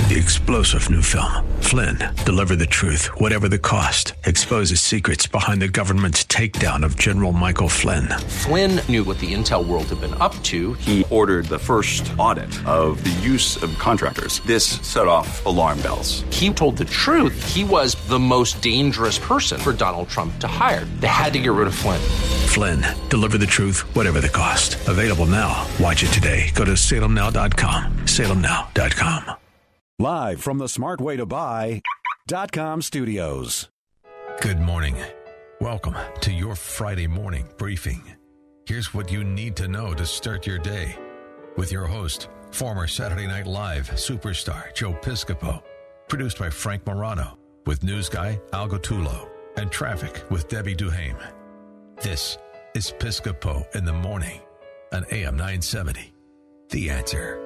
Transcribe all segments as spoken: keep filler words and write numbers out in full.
The explosive new film, Flynn, deliver the truth, whatever the cost, exposes secrets behind the government's takedown of General Michael Flynn. Flynn knew what the intel world had been up to. He ordered the first audit of the use of contractors. This set off alarm bells. He told the truth. He was the most dangerous person for Donald Trump to hire. They had to get rid of Flynn. Flynn, deliver the truth, whatever the cost. Available now. Watch it today. Go to salem now dot com. salem now dot com. Live from the smart way to buy dot com studios. Good morning. Welcome to your Friday morning briefing. Here's what you need to know to start your day with your host, former Saturday Night Live superstar Joe Piscopo. Produced by Frank Morano with news guy Al Gottulo and traffic with Debbie Duhame. This is Piscopo in the Morning on A M nine seventy. The Answer.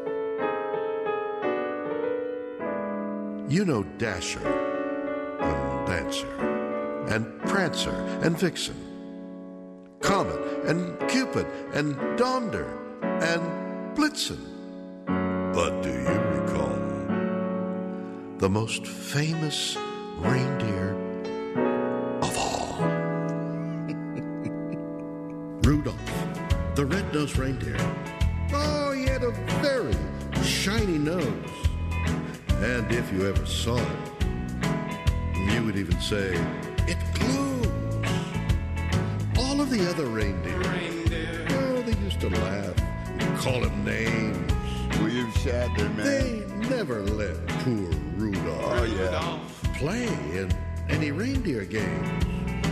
You know Dasher and Dancer and Prancer and Vixen, Comet and Cupid and Donder and Blitzen. But do you recall the most famous reindeer of all? Rudolph, the red-nosed reindeer. Oh, he had a very shiny nose. And if you ever saw it, you would even say, it glows. All of the other reindeer, reindeer. Oh, they used to laugh and call him names. William Shatner, man. They never let poor Rudolph, oh, yeah. play in any reindeer games.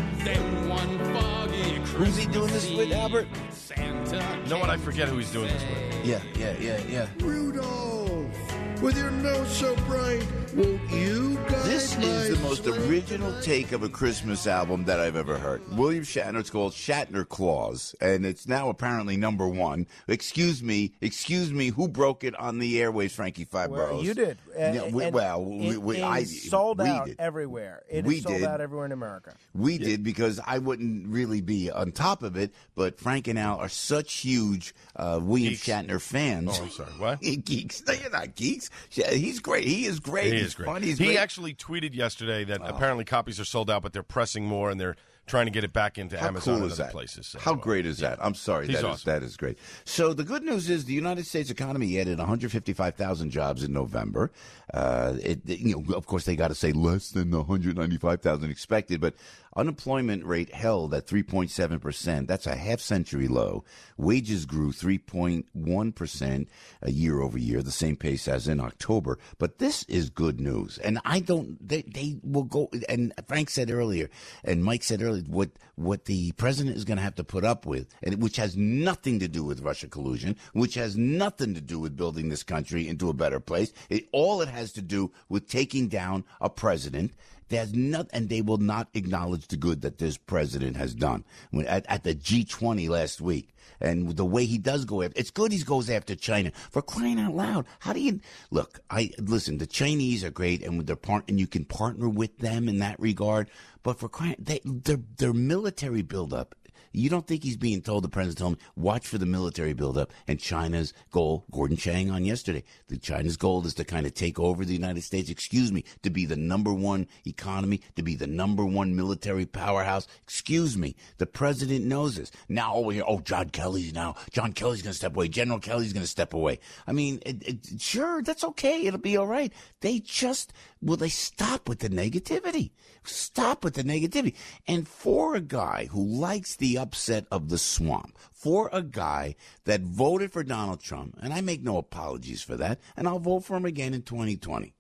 Then one foggy Who's he doing this with, Albert? Santa you know what? I forget who he's doing this with. Yeah, yeah, yeah, yeah. Rudolph, with your nose so bright, won't you guide This my is the most sleigh original tonight? take of a Christmas album that I've ever heard. William Shatner, it's called Shatner Claus, and it's now apparently number one. Excuse me, excuse me, who broke it on the airwaves, Frankie Five Well, Boroughs? you did. Uh, Yeah, we- and well, we, it we, is I sold we out did. everywhere. It We is sold did. out everywhere in America. We did because I wouldn't really be on top of it, but Frank and Al are such huge uh, William Geeks. Shatner fans. Oh, I'm sorry. What? Geeks. No, you're not geeks. He's great. He is great. He He's is great. funny. He's he great. actually tweeted yesterday that apparently copies are sold out, but they're pressing more and they're trying to get it back into How Amazon cool and is other that? places. So, How uh, great is that? I'm sorry. He's That is, awesome. that is great. So the good news is the United States economy added one hundred fifty-five thousand jobs in November. Uh, it, you know, of course, they got to say less than the one hundred ninety-five thousand expected, but unemployment rate held at three point seven percent. That's a half century low. Wages grew three point one percent a year over year, the same pace as in October. But this is good news. And I don't, they, they will go, and Frank said earlier, and Mike said earlier, what, what the president is going to have to put up with, and which has nothing to do with Russia collusion, which has nothing to do with building this country into a better place. It, all it has to do with taking down a president. There's not, and they will not acknowledge the good that this president has done. When, at, at the G twenty last week, and the way he does go after, it's good he goes after China. For crying out loud, how do you look? I listen. The Chinese are great, and with their part, and you can partner with them in that regard. But for crying, they, their their military buildup. You don't think he's being told, the president told him, watch for the military buildup and China's goal, Gordon Chang on yesterday, the China's goal is to kind of take over the United States, excuse me, to be the number one economy, to be the number one military powerhouse. Excuse me, the president knows this. Now over here, oh, John Kelly's now, John Kelly's going to step away, General Kelly's going to step away. I mean, it, it, sure, that's okay, it'll be all right. They just, will they stop with the negativity? Stop with the negativity. And for a guy who likes the upset of the swamp, for a guy that voted for Donald Trump, and I make no apologies for that, and I'll vote for him again in twenty twenty.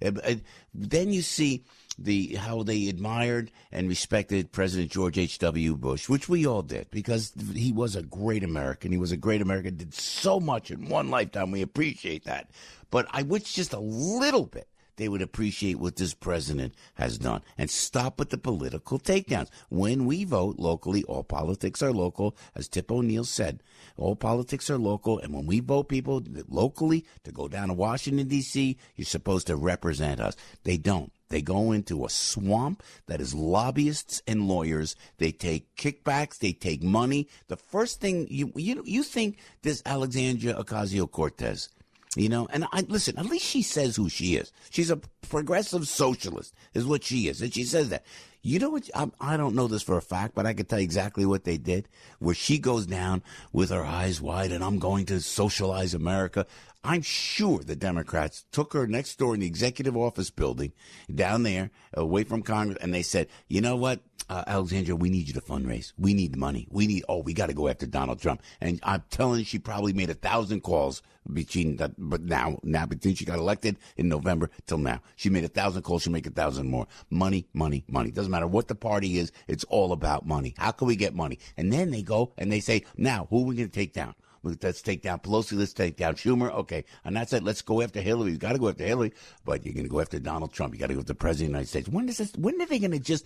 Then you see the how they admired and respected President George H W. Bush, which we all did, because he was a great American. He was a great American, did so much in one lifetime. We appreciate that. But I wish just a little bit they would appreciate what this president has done and stop with the political takedowns. When we vote locally, all politics are local, as Tip O'Neill said. All politics are local, and when we vote people locally to go down to Washington, D C, you're supposed to represent us. They don't. They go into a swamp that is lobbyists and lawyers. They take kickbacks. They take money. The first thing you you you think this Alexandria Ocasio-Cortez, You know, and I listen, at least she says who she is. She's a progressive socialist, is what she is. And she says that. You know what? I, I don't know this for a fact, but I can tell you exactly what they did. Where she goes down with her eyes wide and I'm going to socialize America. I'm sure the Democrats took her next door in the executive office building down there away from Congress. And they said, you know what, uh, Alexandria, we need you to fundraise. We need money. We need, oh, we got to go after Donald Trump. And I'm telling you, she probably made a thousand calls between that, but now, now between she got elected in November till now, she made a thousand calls. She'll make a thousand more. Money, money, money. Doesn't matter what the party is. It's all about money. How can we get money? And then they go and they say, now, who are we going to take down? Let's take down Pelosi. Let's take down Schumer. Okay. And that's it. Let's go after Hillary. You got to go after Hillary, but you're going to go after Donald Trump. You got to go after the president of the United States. When is this? When are they going to just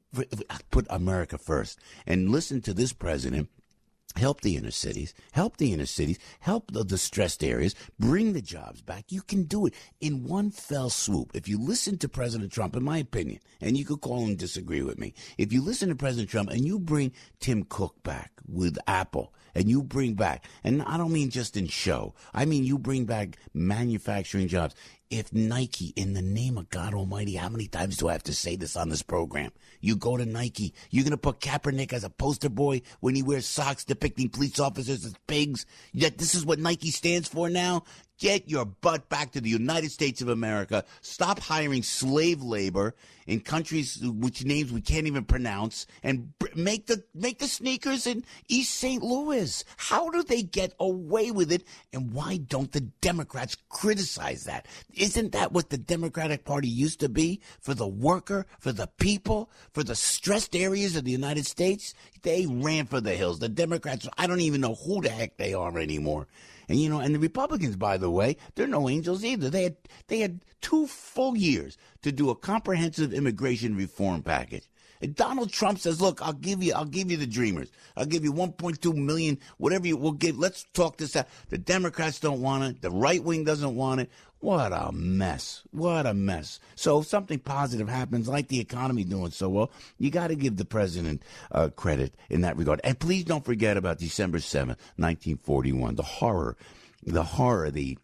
put America first and listen to this president? Help the inner cities, help the inner cities, help the distressed areas, bring the jobs back. You can do it in one fell swoop. If you listen to President Trump, in my opinion, and you could call and disagree with me, if you listen to President Trump and you bring Tim Cook back with Apple, and you bring back, and I don't mean just in show, I mean you bring back manufacturing jobs. If Nike, in the name of God Almighty, how many times do I have to say this on this program? You go to Nike, you're going to put Kaepernick as a poster boy when he wears socks depicting police officers as pigs? Yet this is what Nike stands for now? Get your butt back to the United States of America. Stop hiring slave labor in countries which names we can't even pronounce, and make the make the sneakers in East Saint Louis. How do they get away with it, and why don't the Democrats criticize that? Isn't that what the Democratic Party used to be? For the worker, for the people, for the stressed areas of the United States? They ran for the hills. The Democrats, I don't even know who the heck they are anymore. And, you know, and the Republicans, by the way, they're no angels either. They had they had two full years to do a comprehensive immigration reform package. And Donald Trump says, look, I'll give you I'll give you the dreamers. I'll give you one point two million, whatever you will give. Let's talk this out. The Democrats don't want it. The right wing doesn't want it. What a mess. What a mess. So if something positive happens, like the economy doing so well, you got to give the president uh, credit in that regard. And please don't forget about December seventh, nineteen forty-one, the horror, the horror, the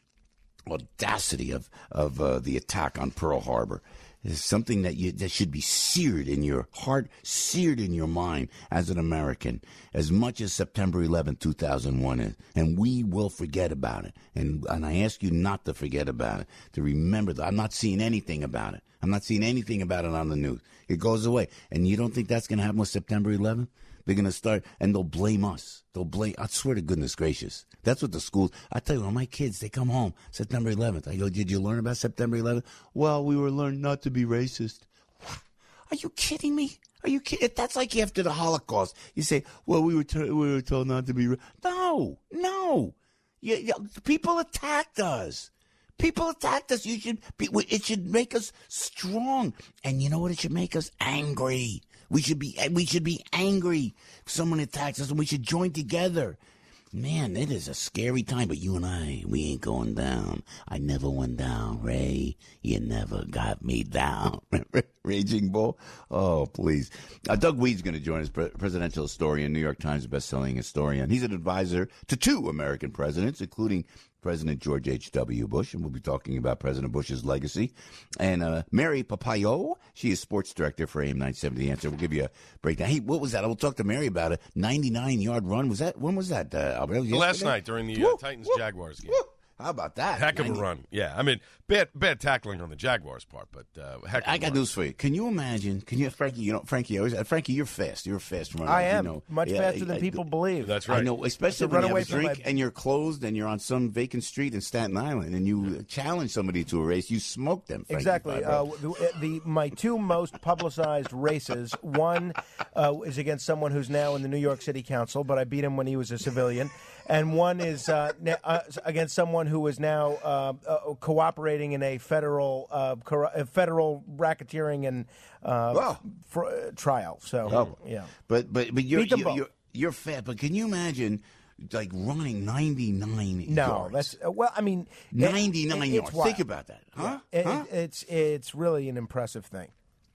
audacity of, of uh, the attack on Pearl Harbor. It's something that you that should be seared in your heart, seared in your mind as an American, as much as September eleventh, two thousand one is. And we will forget about it. And and I ask you not to forget about it, to remember that. I'm not seeing anything about it. I'm not seeing anything about it on the news. It goes away. And you don't think that's going to happen with September eleventh? They're going to start, and they'll blame us. They'll blame, I swear to goodness gracious. That's what the schools, I tell you, when my kids, they come home September eleventh. I go, did you learn about September eleventh? Well, we were learned not to be racist. Are you kidding me? Are you kidding? That's like after the Holocaust. You say, well, we were, t- we were told not to be racist. No, no. You, you, people attacked us. People attacked us. You should be, it should make us strong. And you know what? It should make us angry. We should be we should be angry if someone attacks us, and we should join together. Man, it is a scary time, but you and I, we ain't going down. I never went down, Ray. You never got me down. Raging Bull? Oh, please. Uh, Doug Weed's going to join us, pre- presidential historian, New York Times best-selling historian. He's an advisor to two American presidents, including President George H W. Bush, and we'll be talking about President Bush's legacy. And uh, Mary Papayo, she is sports director for A M nine seventy. The Answer. We'll give you a breakdown. Hey, what was that? We'll talk to Mary about it. ninety-nine yard run. Was that? When was that, uh, Albert? Was Last night during the uh, Titans-Jaguars game. Woo. How about that? Heck of a run. Yeah, I mean, bad bad tackling on the Jaguars' part, but uh, heck of I a got run. news for you. Can you imagine? Can you, Frankie? You know, Frankie. Always, Frankie, you're fast. You're a fast runner. I am you know. much yeah, faster than I, people I, believe. That's right. I know, especially To when run you away have a from drink my- and you're closed and you're on some vacant street in Staten Island and you challenge somebody to a race. You smoke them. Frankie Exactly. Uh, Fibo. the, the my two most publicized races. One uh, is against someone who's now in the New York City Council, but I beat him when he was a civilian, and one is uh, na- uh, against someone who is now uh, uh, cooperating in a federal uh, cor- uh, federal racketeering and uh, Wow. fr- uh, trial. So Oh. yeah. But but but you're Beat them you're, both. you're you're fat. But can you imagine? Like running ninety-nine No, yards. that's uh, well. I mean, it- ninety-nine it- it's yards. wild. Think about that, huh? It, huh? it, it's it's really an impressive thing.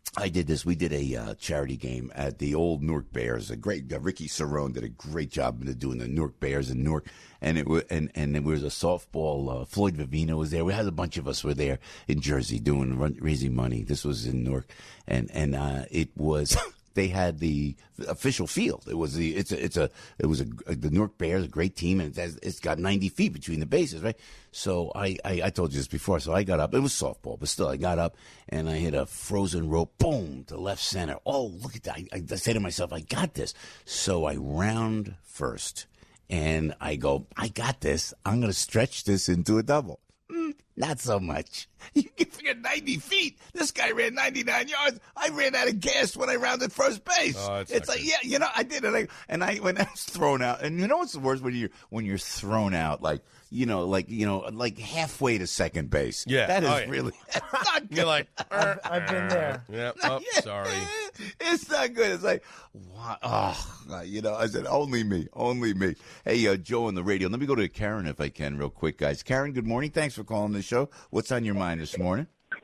I did this. We did a uh, charity game at the old Newark Bears. A great uh, Ricky Cerrone did a great job of doing the Newark Bears in Newark, and it was and and there was a softball. Uh, Floyd Vivino was there. We had a bunch of us were there in Jersey doing run, raising money. This was in Newark, and and uh, it was. They had the official field. It was the it's a it's a it was a the Newark Bears, a great team, and it has, it's got ninety feet between the bases, right? So I, I I told you this before. So I got up. It was softball, but still, I got up and I hit a frozen rope, boom, to left center. Oh, look at that! I, I say to myself, I got this. So I round first, and I go, I got this. I'm going to stretch this into a double. Mm, not so much. You can figure ninety feet. This guy ran ninety-nine yards. I ran out of gas when I rounded first base. Oh, it's it's like, good. yeah, you know, I did it. I, and I when I was thrown out, and you know what's the worst when you're when you're thrown out, like you know, like you know, like halfway to second base. Yeah, that is oh, yeah. really not good. You're like, I've, I've been there. yeah, oh, Yeah. sorry. It's not good. It's like, what? Oh, you know, I said, only me, only me. Hey, uh, Joe on the radio. Let me go to Karen if I can real quick, guys. Karen, good morning. Thanks for calling the show. What's on your mind this morning?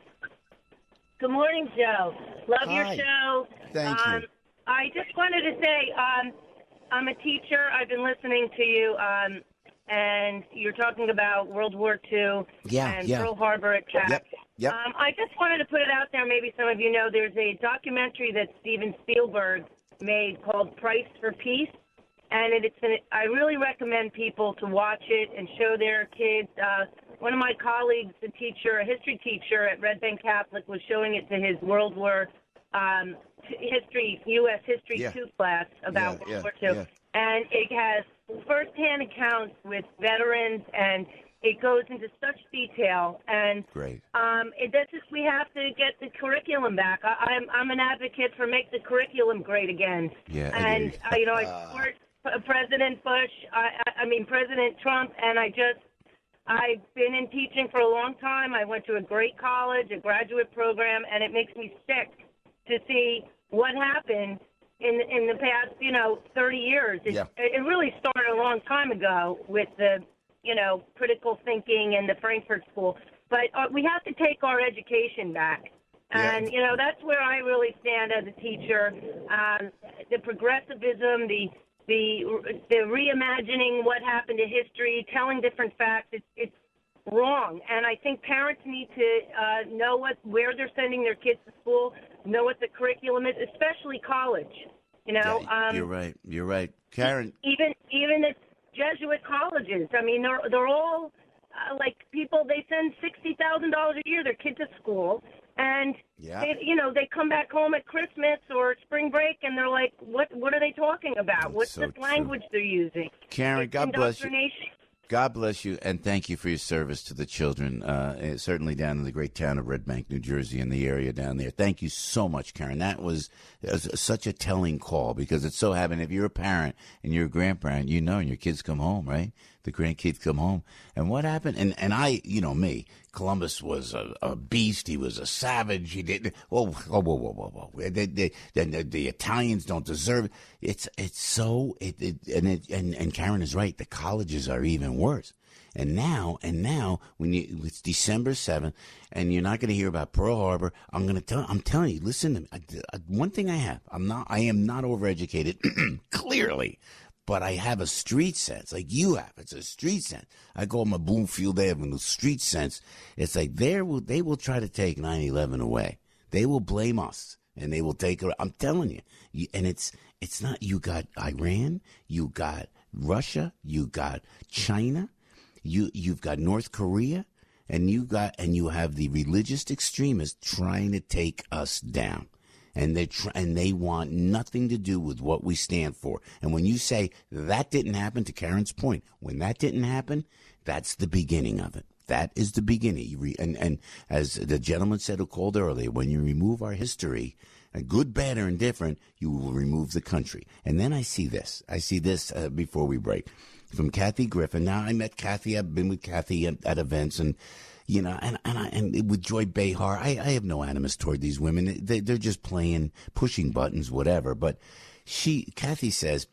Good morning, Joe. Love Hi. your show. Thank um, you. I just wanted to say um, I'm a teacher. I've been listening to you, um, and you're talking about World War Two Yeah, and yeah. Pearl Harbor attack. Yep, yep. Um, I just wanted to put it out there. Maybe some of you know there's a documentary that Steven Spielberg made called Price for Peace. And it, it's an, I really recommend people to watch it and show their kids. Uh, one of my colleagues, a teacher, a history teacher at Red Bank Catholic, was showing it to his World War um, history, U S History Yeah. two class about Yeah, World War yeah, Two. yeah. And it has firsthand accounts with veterans, and it goes into such detail. And Great. um, it, that's just, we have to get the curriculum back. I, I'm I'm an advocate for make the curriculum great again. Yeah, I and agree. uh, you know, I support uh, President Bush. I, I I mean President Trump, and I just I've been in teaching for a long time. I went to a great college, a graduate program, and it makes me sick to see what happened in in the past, you know, thirty years. It, Yeah. it really started a long time ago with the, you know, critical thinking and the Frankfurt School. But uh, we have to take our education back. And, Yeah. you know, that's where I really stand as a teacher. Um, the progressivism, the the the reimagining what happened to history, telling different facts, it's, it's wrong. And I think parents need to uh, know what where they're sending their kids to school, know what the curriculum is, especially college. You know, Yeah, um, you're right. You're right. Karen, even even at Jesuit colleges. I mean, they're they're all uh, like people. They send sixty thousand dollars a year their kids to school, and Yeah. they, you know, they come back home at Christmas or spring break, and they're like, "What what are they talking about? That's What's so the true. language they're using?" Karen, It's God bless you. indoctrination. God bless you, and thank you for your service to the children, uh, eh, certainly down in the great town of Red Bank, New Jersey, and the area down there. Thank you so much, Karen. That was, that was such a telling call, because it's so happened. If you're a parent and you're a grandparent, you know, and your kids come home, right? The grandkids come home. And what happened? And and I, you know me, Columbus was a, a beast. He was a savage. He didn't. Whoa, whoa, whoa, whoa, whoa, whoa. They, they, they, the, the Italians don't deserve it. It's it's so. It, it and it and and Karen is right. The colleges are even worse. And now, and now, when you it's December seventh, and you're not going to hear about Pearl Harbor. I'm going to tell. I'm telling you. Listen to me. I, I, one thing I have. I'm not. I am not overeducated. Clearly. But I have a street sense, like you have. It's a street sense. I call my Bloomfield Avenue street sense. It's like they will they will try to take nine eleven away. They will blame us, and they will take it. I'm telling you. you. And it's it's not. You got Iran, you got Russia, you got China, you you've got North Korea, and you got and you have the religious extremists trying to take us down. And they tr- and they want nothing to do with what we stand for. And when you say that didn't happen, to Karen's point, when that didn't happen, that's the beginning of it. That is the beginning. You re- and, and as the gentleman said who called earlier, when you remove our history, good, bad, or indifferent, you will remove the country. And then I see this. I see this uh, before we break. From Kathy Griffin. Now, I met Kathy. I've been with Kathy at, at events, and you know, and and, I, and with Joy Behar, I, I have no animus toward these women. They, they're just playing, pushing buttons, whatever. But she, Kathy says,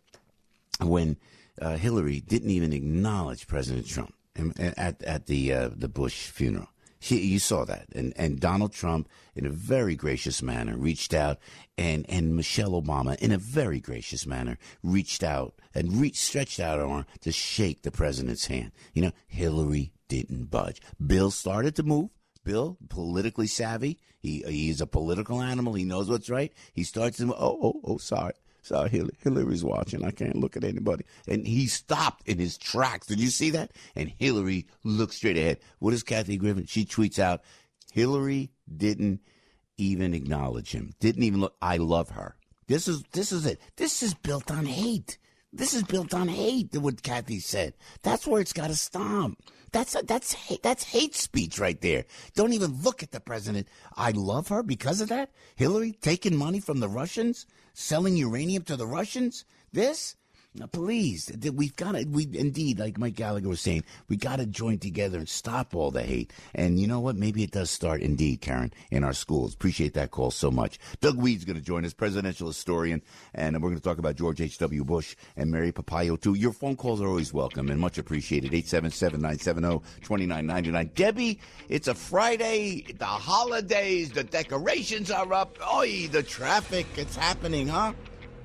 when uh, Hillary didn't even acknowledge President Trump at at the uh, the Bush funeral, She, you saw that. And, and Donald Trump, in a very gracious manner, reached out, and, and Michelle Obama, in a very gracious manner, reached out and reached, stretched out her arm to shake the president's hand. You know, Hillary didn't budge. Bill started to move. Bill, politically savvy. He He's a political animal. He knows what's right. He starts to, oh, oh, oh, sorry. Sorry, Hillary, Hillary's watching. I can't look at anybody. And he stopped in his tracks. Did you see that? And Hillary looked straight ahead. What is Kathy Griffin? She tweets out, Hillary didn't even acknowledge him. Didn't even look. I love her. This is this is it. This is built on hate. This is built on hate, what Kathy said. That's where it's got to stop. That's a, that's hate, that's hate speech right there. Don't even look at the president. I love her because of that. Hillary taking money from the Russians, selling uranium to the Russians. This, now, please, we've got to. We indeed, like Mike Gallagher was saying, we got to join together and stop all the hate. And you know what? Maybe it does start, indeed, Karen, in our schools. Appreciate that call so much. Doug Weed's going to join us, presidential historian, and we're going to talk about George H W. Bush and Mary Pompeo too. Your phone calls are always welcome and much appreciated. eight seven seven, nine seven zero, two nine nine nine. Debbie, it's a Friday. The holidays, the decorations are up. Oy, the traffic, it's happening, huh?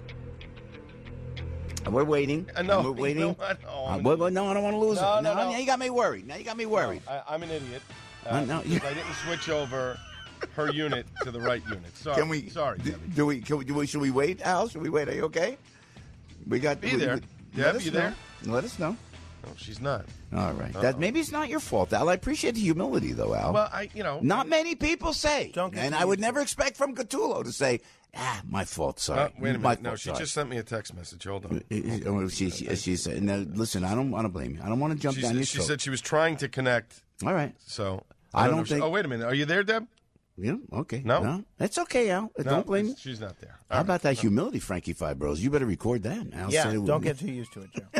We're waiting. Uh, no, we're waiting. You know what? Oh, uh, well, well, no, I don't want to lose no, it. No, no, no. Now you got me worried. Now you got me worried. No, I, I'm an idiot. Uh, Uh, no, you- I didn't switch over her unit to the right unit. Sorry. Can we? Sorry, do, Debbie. do we? Can we? Do we? Should we wait, Al? Should we wait? Are you okay? We got. Be we, there. we- Deb, let us you know. there? Let us know. No, she's not. All right. Uh-oh. That maybe it's not your fault, Al. I appreciate the humility, though, Al. Well, I, you know, not many people say, Don't get and too I would used to never expect from Gattulo to say, "Ah, my fault. Sorry." Uh, wait a My minute. No, fault, she sorry. just sent me a text message. Hold on. Uh, uh, She, she, she said, "No, listen, I don't want to blame you. I don't want to jump She, down your she throat." said she was trying to connect. All right. So I don't know. think- Oh, wait a minute. Are you there, Deb? Yeah. Okay. No? No. That's okay, Al. No, Don't blame me. She's not there. How All about right. that humility, Frankie Fibros? You better record that. Al Yeah, said it don't would- get too used to it, Joe.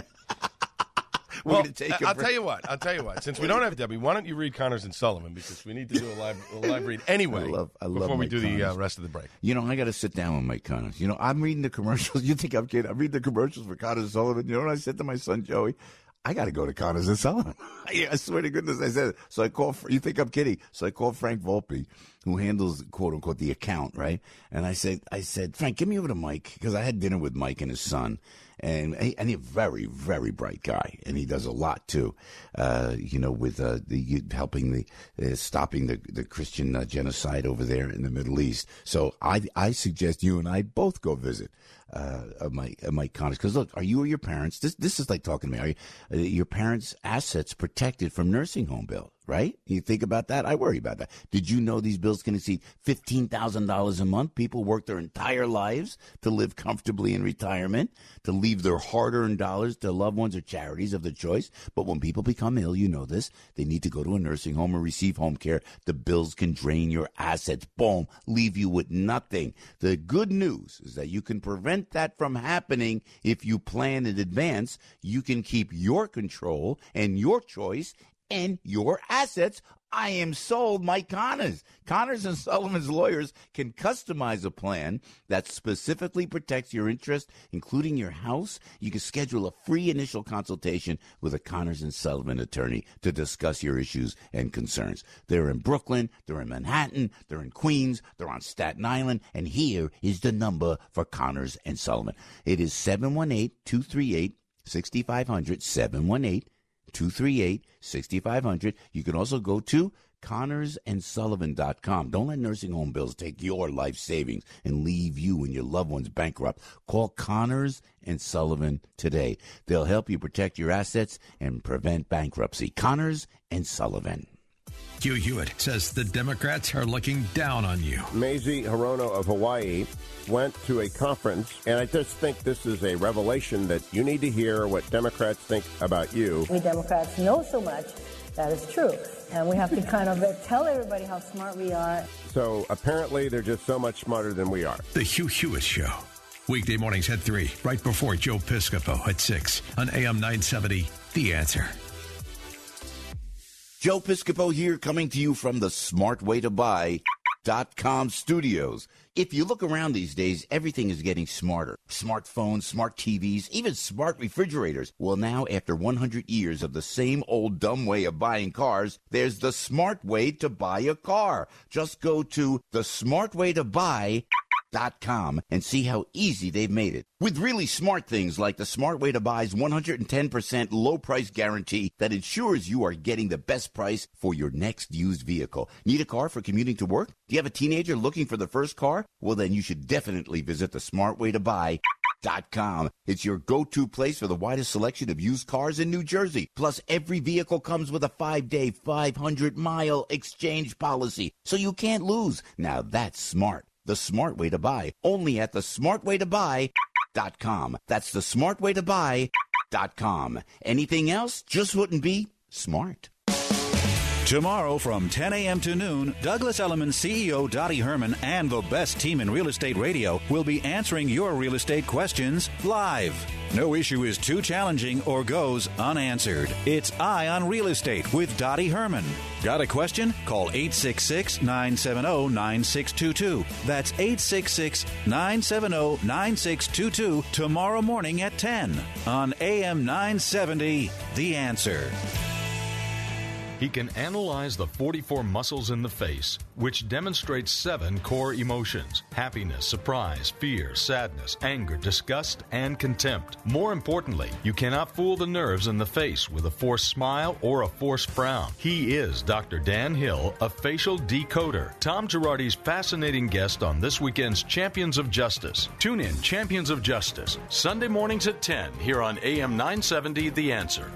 We're Well, gonna take a I'll break. tell you what. I'll tell you what. Since we don't have Debbie, why don't you read Connors and Sullivan, because we need to do a live, a live read anyway. I love, I love before we Mike do the uh, Connors. rest of the break. You know, I got to sit down with Mike Connors. You know, I'm reading the commercials. You think I'm kidding? I'm reading the commercials for Connors and Sullivan. You know what I said to my son Joey? I got to go to Connors and Sullivan. I swear to goodness, I said it. So I call. You think I'm kidding? So I called Frank Volpe, who handles quote unquote the account, right? And I said, I said, Frank, give me over to Mike, because I had dinner with Mike and his son. And and he's a very, very bright guy, and he does a lot too. Uh, you know, with uh, the helping the uh, stopping the the Christian uh, genocide over there in the Middle East. So I I suggest you and I both go visit uh, uh, Mike uh, Mike Connors, because look, are you or your parents? This this is like talking to me. Are you, uh, your parents' assets protected from nursing home bill? Right? You think about that? I worry about that. Did you know these bills can exceed fifteen thousand dollars a month? People work their entire lives to live comfortably in retirement, to leave their hard-earned dollars to loved ones or charities of their choice. But when people become ill, you know this, they need to go to a nursing home or receive home care. The bills can drain your assets. Boom. Leave you with nothing. The good news is that you can prevent that from happening if you plan in advance. You can keep your control and your choice and your assets. I am sold, Mike Connors. Connors and Sullivan's lawyers can customize a plan that specifically protects your interest, including your house. You can schedule a free initial consultation with a Connors and Sullivan attorney to discuss your issues and concerns. They're in Brooklyn, they're in Manhattan, they're in Queens, they're on Staten Island, and here is the number for Connors and Sullivan. It is seven one eight, two three eight, six five zero zero, seven one eight, two three eight, six five zero zero. You can also go to connors and sullivan dot com. Don't let nursing home bills take your life savings and leave you and your loved ones bankrupt. Call Connors and Sullivan today. They'll help you protect your assets and prevent bankruptcy. Connors and Sullivan. Hugh Hewitt says the Democrats are looking down on you. Mazie Hirono of Hawaii went to a conference, and I just think this is a revelation that you need to hear what Democrats think about you. We Democrats know so much, that is true. And we have to kind of tell everybody how smart we are. So apparently they're just so much smarter than we are. The Hugh Hewitt Show. Weekday mornings at three, right before Joe Piscopo at six on A M nine seventy, The Answer. Joe Piscopo here, coming to you from the smart way to buy dot com studios. If you look around these days, everything is getting smarter. Smartphones, smart T Vs, even smart refrigerators. Well, now, after one hundred years of the same old dumb way of buying cars, there's the smart way to buy a car. Just go to the smart way to buy dot com and see how easy they've made it. With really smart things like the Smart Way to Buy's one hundred ten percent low price guarantee that ensures you are getting the best price for your next used vehicle. Need a car for commuting to work? Do you have a teenager looking for the first car? Well, then you should definitely visit the smart way to buy dot com. It's your go-to place for the widest selection of used cars in New Jersey. Plus, every vehicle comes with a five-day, five hundred mile exchange policy, so you can't lose. Now that's smart. The Smart Way to Buy, only at the smart way to buy dot com. That's the smart way to buy dot com. Anything else just wouldn't be smart. Tomorrow from ten a.m. to noon, Douglas Elliman C E O Dottie Herman and the best team in real estate radio will be answering your real estate questions live. No issue is too challenging or goes unanswered. It's Eye on Real Estate with Dottie Herman. Got a question? Call eight six six, nine seven zero, nine six two two. That's eight six six, nine seven zero, nine six two two tomorrow morning at ten on A M nine seventy, The Answer. He can analyze the forty-four muscles in the face, which demonstrates seven core emotions: happiness, surprise, fear, sadness, anger, disgust, and contempt. More importantly, you cannot fool the nerves in the face with a forced smile or a forced frown. He is Doctor Dan Hill, a facial decoder. Tom Girardi's fascinating guest on this weekend's Champions of Justice. Tune in Champions of Justice, Sunday mornings at ten, here on A M nine seventy, The Answer.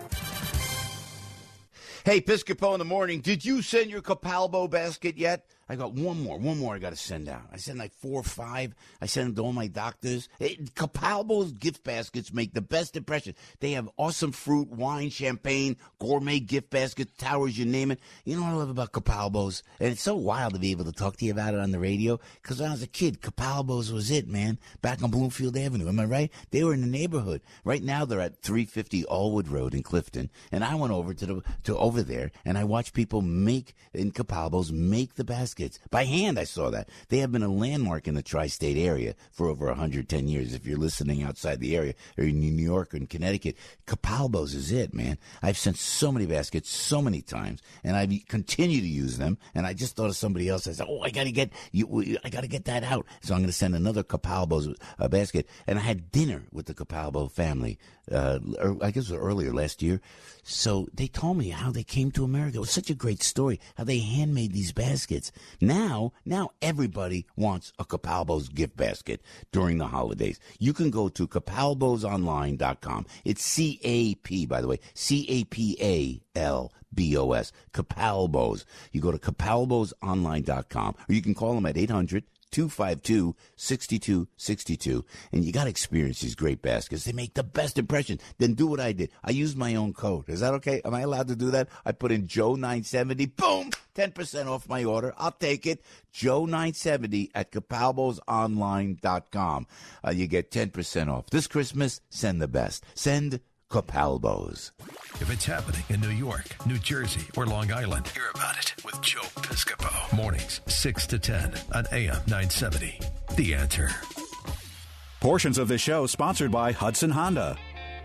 Hey, Piscopo in the morning, did you send your Capalbo basket yet? I got one more, one more I got to send out. I send like four or five. I send them to all my doctors. It, Capalbo's gift baskets make the best impression. They have awesome fruit, wine, champagne, gourmet gift baskets, towers, you name it. You know what I love about Capalbo's? And it's so wild to be able to talk to you about it on the radio, because when I was a kid, Capalbo's was it, man, back on Bloomfield Avenue. Am I right? They were in the neighborhood. Right now they're at three fifty Allwood Road in Clifton. And I went over to the to over there, and I watched people make, in Capalbo's, make the baskets. By hand, I saw that. They have been a landmark in the tri-state area for over one hundred ten years. If you're listening outside the area, or in New York or in Connecticut, Capalbo's is it, man. I've sent so many baskets so many times, and I continue to use them. And I just thought of somebody else. I said, oh, I got to get you. I got to get that out. So I'm going to send another Capalbo's uh, basket. And I had dinner with the Capalbo family, uh, or I guess it was earlier last year. So they told me how they came to America. It was such a great story, how they handmade these baskets. Now, now everybody wants a Capalbo's gift basket during the holidays. You can go to capalbos online dot com. It's C A P, by the way, C A P A L B O S, Capalbo's. You go to capalbos online dot com, or you can call them at eight hundred, two five two, six two six two, and you got to experience these great baskets. They make the best impression. Then do what I did. I used my own code. Is that okay? Am I allowed to do that? I put in Joe nine seventy. Boom! ten percent off my order. I'll take it. Joe nine seventy at capalbos online dot com. Uh, you get ten percent off. This Christmas, send the best. Send Capalbo's. If it's happening in New York, New Jersey, or Long Island, hear about it with Joe Piscopo. Mornings, six to ten on A M nine seventy. The Answer. Portions of this show sponsored by Hudson Honda.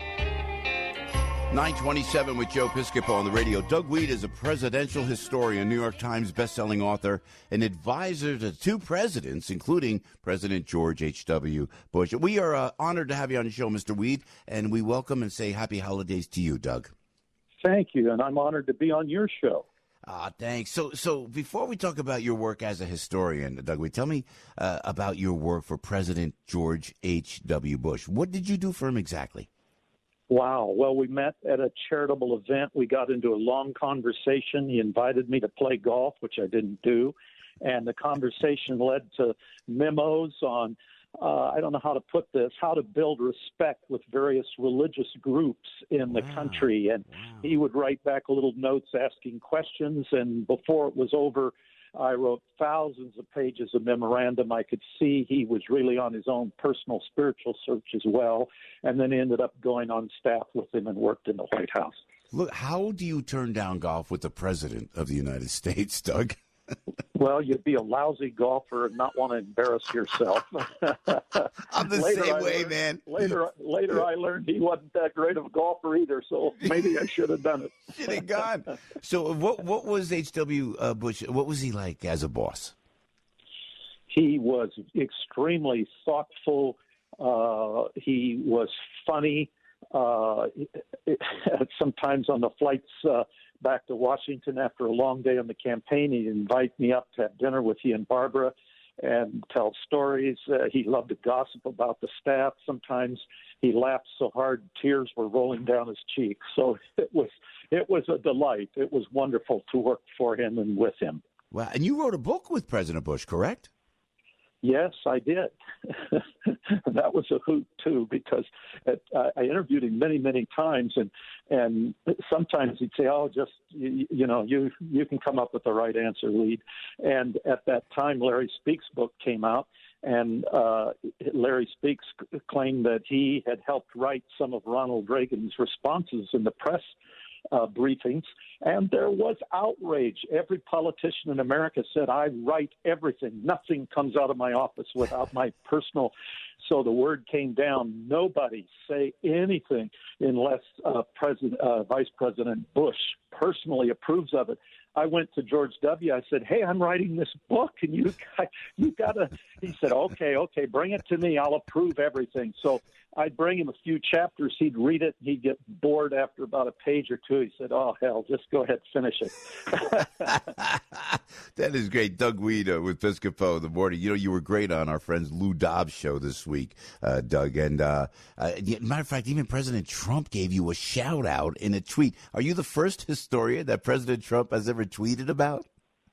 nine twenty-seven with Joe Piscopo on the radio. Doug Weed is a presidential historian, New York Times bestselling author, an advisor to two presidents, including President George H W. Bush. We are uh, honored to have you on the show, Mister Weed, and we welcome and say happy holidays to you, Doug. Thank you, and I'm honored to be on your show. Ah, thanks. So, so before we talk about your work as a historian, Doug Weed, tell me uh, about your work for President George H W. Bush. What did you do for him exactly? Wow. Well, we met at a charitable event. We got into a long conversation. He invited me to play golf, which I didn't do. And the conversation led to memos on, uh, I don't know how to put this, how to build respect with various religious groups in the wow. country. And wow. he would write back little notes asking questions. And before it was over, I wrote thousands of pages of memorandum. I could see he was really on his own personal spiritual search as well, and then ended up going on staff with him and worked in the White House. Look, how do you turn down golf with the President of the United States, Doug? Well, you'd be a lousy golfer and not want to embarrass yourself. I'm the later same I way, learned, man. Later, later I learned he wasn't that great of a golfer either, so maybe I should have done it. Should have gone. So, what what was H W. Uh, Bush? What was he like as a boss? He was extremely thoughtful. Uh, he was funny. Uh, sometimes on the flights uh, back to Washington after a long day on the campaign, he'd invite me up to have dinner with he and Barbara and tell stories. Uh, he loved to gossip about the staff. Sometimes he laughed so hard tears were rolling down his cheeks. So it was it was a delight. It was wonderful to work for him and with him. Wow! And you wrote a book with President Bush, correct? Yes, I did. That was a hoot too, because it, uh, I interviewed him many, many times, and and sometimes he'd say, "Oh, just you, you know, you you can come up with the right answer, Reed." And at that time, Larry Speak's book came out, and uh, Larry Speaks claimed that he had helped write some of Ronald Reagan's responses in the press Uh, briefings, and there was outrage. Every politician in America said, I write everything. Nothing comes out of my office without my personal. So the word came down, nobody say anything unless uh, President, uh, Vice President Bush personally approves of it. I went to George W. I said, hey, I'm writing this book, and you got, you got to, he said, okay, okay, bring it to me. I'll approve everything. So I'd bring him a few chapters. He'd read it. He'd get bored after about a page or two. He said, oh, hell, just go ahead, finish it. That is great. Doug Weed uh, with Piscopo in the morning. You know, you were great on our friends Lou Dobbs show this week, uh, Doug. And uh, uh, matter of fact, even President Trump gave you a shout out in a tweet. Are you the first historian that President Trump has ever tweeted about?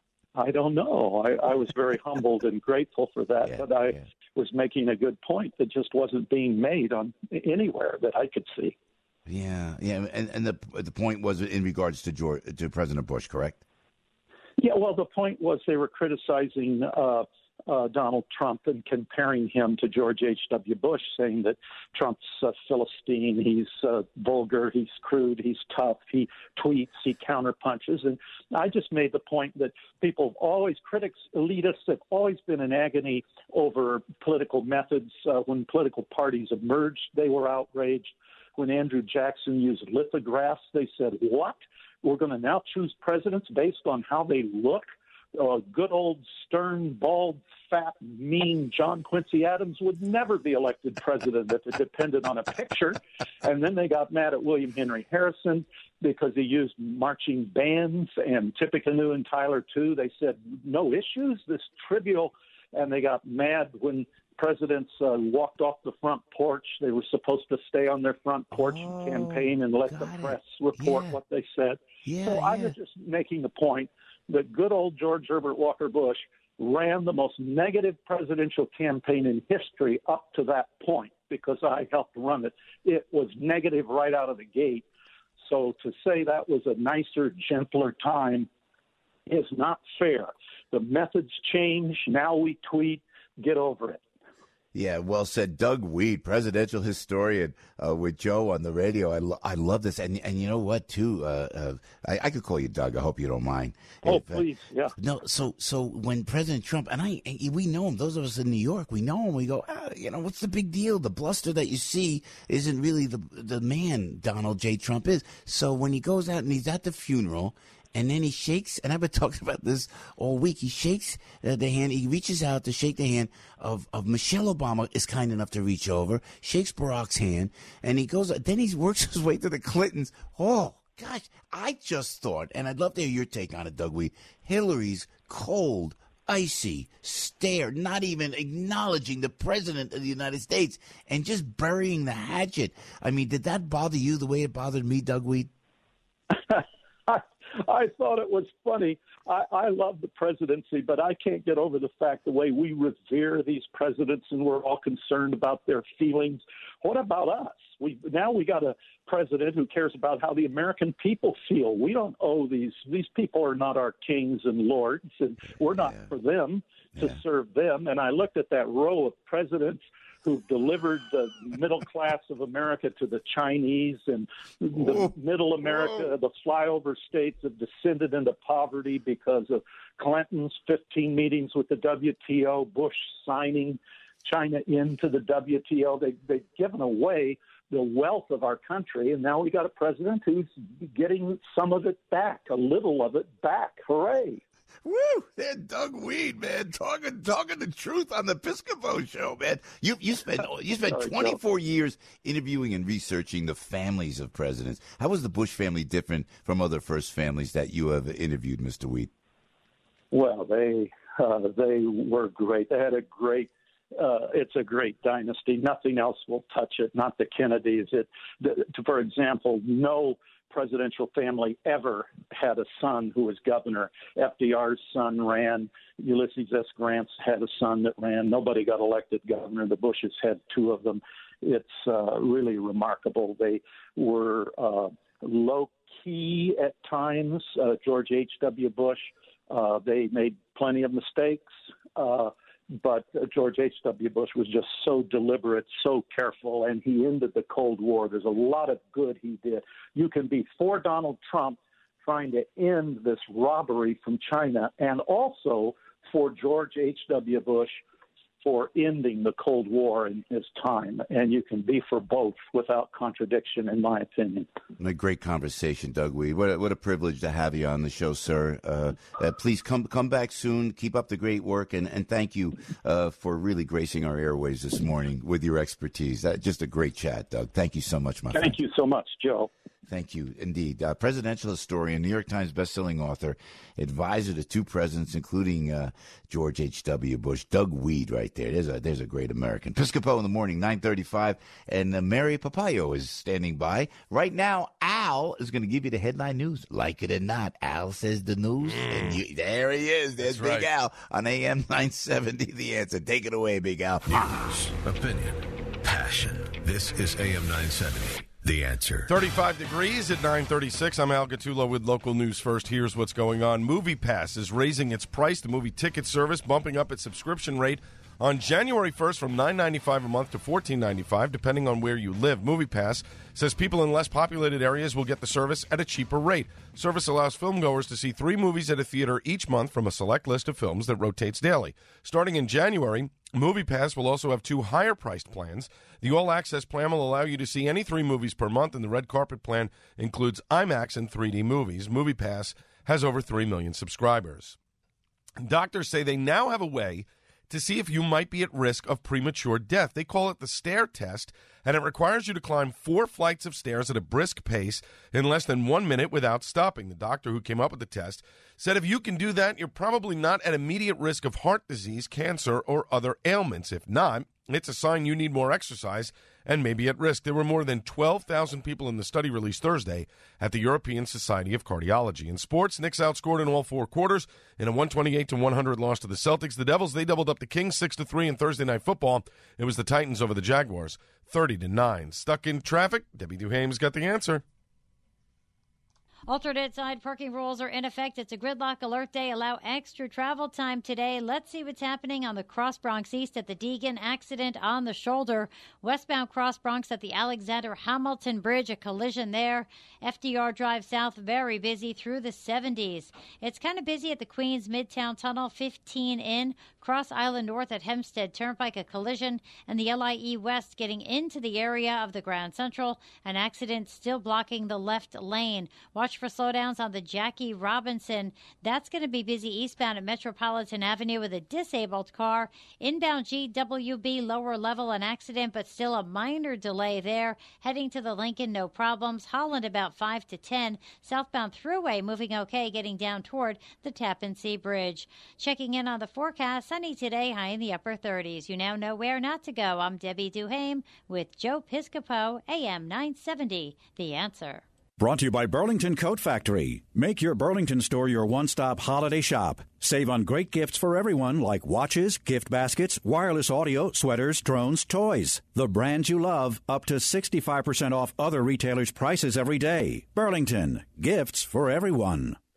I don't know. I, I was very humbled and grateful for that, yeah, but I yeah. was making a good point that just wasn't being made on anywhere that I could see. Yeah, yeah, and and the the point was in regards to George, to President Bush, correct? Yeah, well, the point was they were criticizing uh, uh, Donald Trump and comparing him to George H W. Bush, saying that Trump's a Philistine, he's uh, vulgar, he's crude, he's tough, he tweets, he counterpunches. And I just made the point that people have always, critics, elitists have always been in agony over political methods. Uh, when political parties emerged, they were outraged. When Andrew Jackson used lithographs, they said, what? We're going to now choose presidents based on how they look? Uh, good old, stern, bald, fat, mean John Quincy Adams would never be elected president if it depended on a picture. And then they got mad at William Henry Harrison because he used marching bands, and Tippecanoe and Tyler, too. They said, no issues, this trivial. And they got mad when presidents uh, walked off the front porch. They were supposed to stay on their front porch oh, and campaign and let the press it. report yeah. what they said. Yeah, so yeah. I was just making the point that good old George Herbert Walker Bush ran the most negative presidential campaign in history up to that point because I helped run it. It was negative right out of the gate. So to say that was a nicer, gentler time is not fair. The methods change. Now we tweet. Get over it. Yeah, well said. Doug Weed, presidential historian uh, with Joe on the radio. I, lo- I love this. And and you know what, too? Uh, uh, I, I could call you Doug. I hope you don't mind. Oh, if, uh, please, yeah. No, so so when President Trump, and I, we know him, those of us in New York, we know him. We go, ah, you know, what's the big deal? The bluster that you see isn't really the the man Donald J. Trump is. So when he goes out and he's at the funeral, and then he shakes, and I've been talking about this all week. He shakes uh, the hand. He reaches out to shake the hand of, of Michelle Obama, is kind enough to reach over, shakes Barack's hand, and he goes, then he works his way to the Clintons. Oh, gosh, I just thought, and I'd love to hear your take on it, Doug Weed, Hillary's cold, icy stare, not even acknowledging the president of the United States, and just burying the hatchet. I mean, did that bother you the way it bothered me, Doug Weed? I thought it was funny. I, I love the presidency, but I can't get over the fact the way we revere these presidents and we're all concerned about their feelings. What about us? We now we got a president who cares about how the American people feel. We don't owe these. These people are not our kings and lords, and we're not yeah. for them to yeah. serve them. And I looked at that row of presidents who delivered the middle class of America to the Chinese, and the Whoa. middle America, Whoa. the flyover states have descended into poverty because of Clinton's fifteen meetings with the W T O, Bush signing China into the W T O. They, they've given away the wealth of our country, and now we got a president who's getting some of it back, a little of it back. Hooray! Woo! Yeah, Doug Weed, man, talking talking the truth on the Piscopo show, man. You you spent you spent twenty-four years interviewing and researching the families of presidents. How was the Bush family different from other first families that you have interviewed, Mister Weed? Well, they uh, they were great. They had a great. Uh, it's a great dynasty. Nothing else will touch it. Not the Kennedys. It, the, for example, no presidential family ever had a son who was governor. F D R's son ran. Ulysses S. Grant had a son that ran. Nobody got elected governor. The Bushes had two of them. It's uh, really remarkable. They were uh, low key at times. Uh, George H W. Bush. Uh, they made plenty of mistakes. Uh, But uh, George H W. Bush was just so deliberate, so careful, and he ended the Cold War. There's a lot of good he did. You can be for Donald Trump trying to end this robbery from China, and also for George H W. Bush for ending the Cold War in his time. And you can be for both without contradiction, in my opinion. A great conversation, Doug Weed. What a, what a privilege to have you on the show, sir. Uh, uh, please come come back soon. Keep up the great work, and, and thank you uh, for really gracing our airways this morning with your expertise. That, just a great chat, Doug. Thank you so much, my friend. Thank you so much, Joe. Thank you, indeed. Uh, presidential historian, New York Times bestselling author, advisor to two presidents, including uh, George H W. Bush. Doug Weed right there. There's a there's a great American. Piscopo in the morning, nine thirty-five, and uh, Mary Papayo is standing by. Right now, Al is going to give you the headline news. Like it or not, Al says the news, mm. and you, there he is. There's That's Big right. Al on A M nine seventy, The Answer. Take it away, Big Al. News, opinion, passion. This is A M nine seventy. The Answer. thirty-five degrees at nine thirty-six. I'm Al Gattulo with local news first. Here's what's going on. MoviePass is raising its price. The movie ticket service bumping up its subscription rate on January first from nine ninety-five a month to fourteen ninety-five, depending on where you live. MoviePass says people in less populated areas will get the service at a cheaper rate. Service allows filmgoers to see three movies at a theater each month from a select list of films that rotates daily. Starting in January, MoviePass will also have two higher-priced plans. The all-access plan will allow you to see any three movies per month, and the red carpet plan includes IMAX and three D movies. MoviePass has over three million subscribers. Doctors say they now have a way to see if you might be at risk of premature death. They call it the STAIR test, and it requires you to climb four flights of stairs at a brisk pace in less than one minute without stopping. The doctor who came up with the test said if you can do that, you're probably not at immediate risk of heart disease, cancer, or other ailments. If not, it's a sign you need more exercise and may be at risk. There were more than twelve thousand people in the study released Thursday at the European Society of Cardiology. In sports, Knicks outscored in all four quarters in a one twenty-eight to one hundred loss to the Celtics. The Devils, they doubled up the Kings six to three in Thursday Night Football. It was the Titans over the Jaguars thirty to nine. Stuck in traffic? Debbie Duhame's got the answer. Alternate side parking rules are in effect. It's a gridlock alert day. Allow extra travel time today. Let's see what's happening on the Cross Bronx East at the Deegan. Accident on the shoulder. Westbound Cross Bronx at the Alexander Hamilton Bridge. A collision there. F D R Drive South, very busy through the seventies. It's kind of busy at the Queens Midtown Tunnel, fifteen in. Cross Island North at Hempstead Turnpike, a collision. And the L I E West getting into the area of the Grand Central. An accident still blocking the left lane. Watch for slowdowns on the Jackie Robinson. That's going to be busy eastbound at Metropolitan Avenue with a disabled car. Inbound G W B lower level, an accident, but still a minor delay there. Heading to the Lincoln, no problems. Holland about five to ten. Southbound Thruway moving okay, getting down toward the Tappan Zee Bridge. Checking in on the forecast, sunny today, high in the upper thirties. You now know where not to go. I'm Debbie Duhame with Joe Piscopo, A M nine seventy, The Answer. Brought to you by Burlington Coat Factory. Make your Burlington store your one-stop holiday shop. Save on great gifts for everyone like watches, gift baskets, wireless audio, sweaters, drones, toys. The brands you love, up to sixty-five percent off other retailers' prices every day. Burlington, gifts for everyone.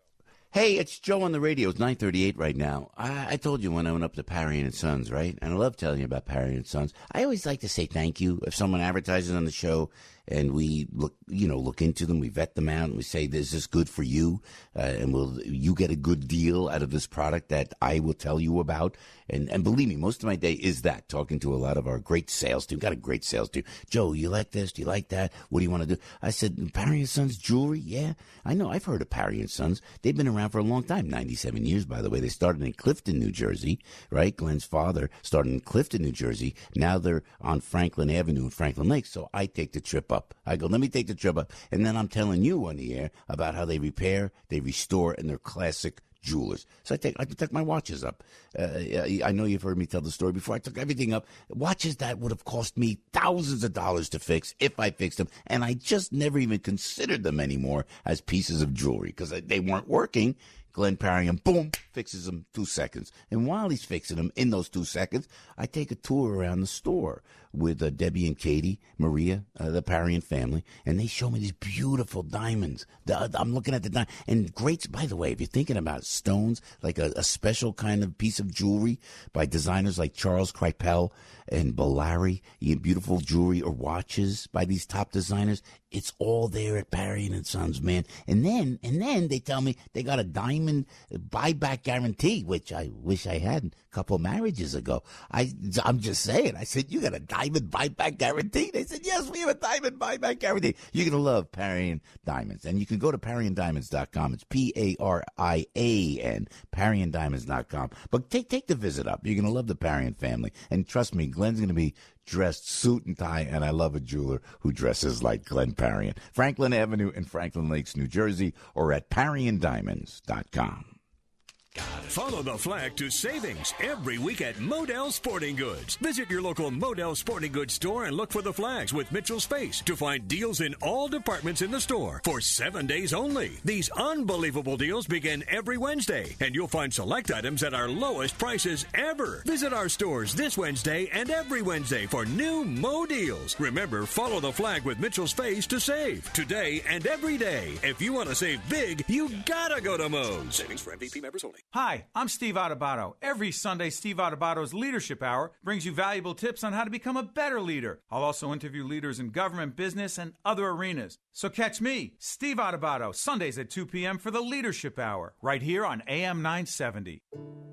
Hey, it's Joe on the radio. It's nine thirty-eight right now. I, I told you when I went up to Parry and Sons, right? And I love telling you about Parry and Sons. I always like to say thank you if someone advertises on the show and we look, you know, look into them, we vet them out, and we say, "Is this good for you?" Uh, and will you get a good deal out of this product that I will tell you about? And and believe me, most of my day is that, talking to a lot of our great sales team. Got a great sales team. Joe, you like this? Do you like that? What do you want to do? I said, Parry and Sons jewelry? Yeah, I know. I've heard of Parry and Sons. They've been around for a long time, ninety-seven years, by the way. They started in Clifton, New Jersey, right? Glenn's father started in Clifton, New Jersey. Now they're on Franklin Avenue in Franklin Lakes. So I take the trip up. I go, let me take the trip up. And then I'm telling you on the air about how they repair, they restore, and they're classic jewelers. So I take I took my watches up. Uh, I know you've heard me tell the story before. I took everything up. Watches that would have cost me thousands of dollars to fix if I fixed them. And I just never even considered them anymore as pieces of jewelry because they weren't working. Glenn Parry, and boom, fixes them two seconds. And while he's fixing them in those two seconds, I take a tour around the store with uh, Debbie and Katie, Maria, uh, the Parry family, and they show me these beautiful diamonds. The, I'm looking at the diamond. And great, by the way, if you're thinking about stones, like a, a special kind of piece of jewelry by designers like Charles Kripel and Bolari, beautiful jewelry or watches by these top designers, it's all there at Parry and Sons, man. And then, and then they tell me they got a diamond buyback guarantee, which I wish I had a couple marriages ago. I, I'm just saying. I said, you got a diamond buyback guarantee? They said, yes, we have a diamond buyback guarantee. You're going to love Parry and Diamonds. And you can go to parry and diamonds dot com. It's P A R I A N, parry and diamonds dot com. But take, take the visit up. You're going to love the Parry family. And trust me, Glenn's going to be dressed suit and tie, and I love a jeweler who dresses like Glenn Parry. Franklin Avenue in Franklin Lakes, New Jersey, or at parry and diamonds dot com. Follow the flag to savings every week at Modell Sporting Goods. Visit your local Modell Sporting Goods store and look for the flags with Mitchell's face to find deals in all departments in the store for seven days only. These unbelievable deals begin every Wednesday, and you'll find select items at our lowest prices ever. Visit our stores this Wednesday and every Wednesday for new Mo deals. Remember, follow the flag with Mitchell's face to save today and every day. If you want to save big, you gotta go to Mo's. Savings for M V P members only. Hi, I'm Steve Adubato. Every Sunday, Steve Adubato's Leadership Hour brings you valuable tips on how to become a better leader. I'll also interview leaders in government, business, and other arenas. So catch me, Steve Adubato, Sundays at two p.m. for the Leadership Hour, right here on A M nine seventy.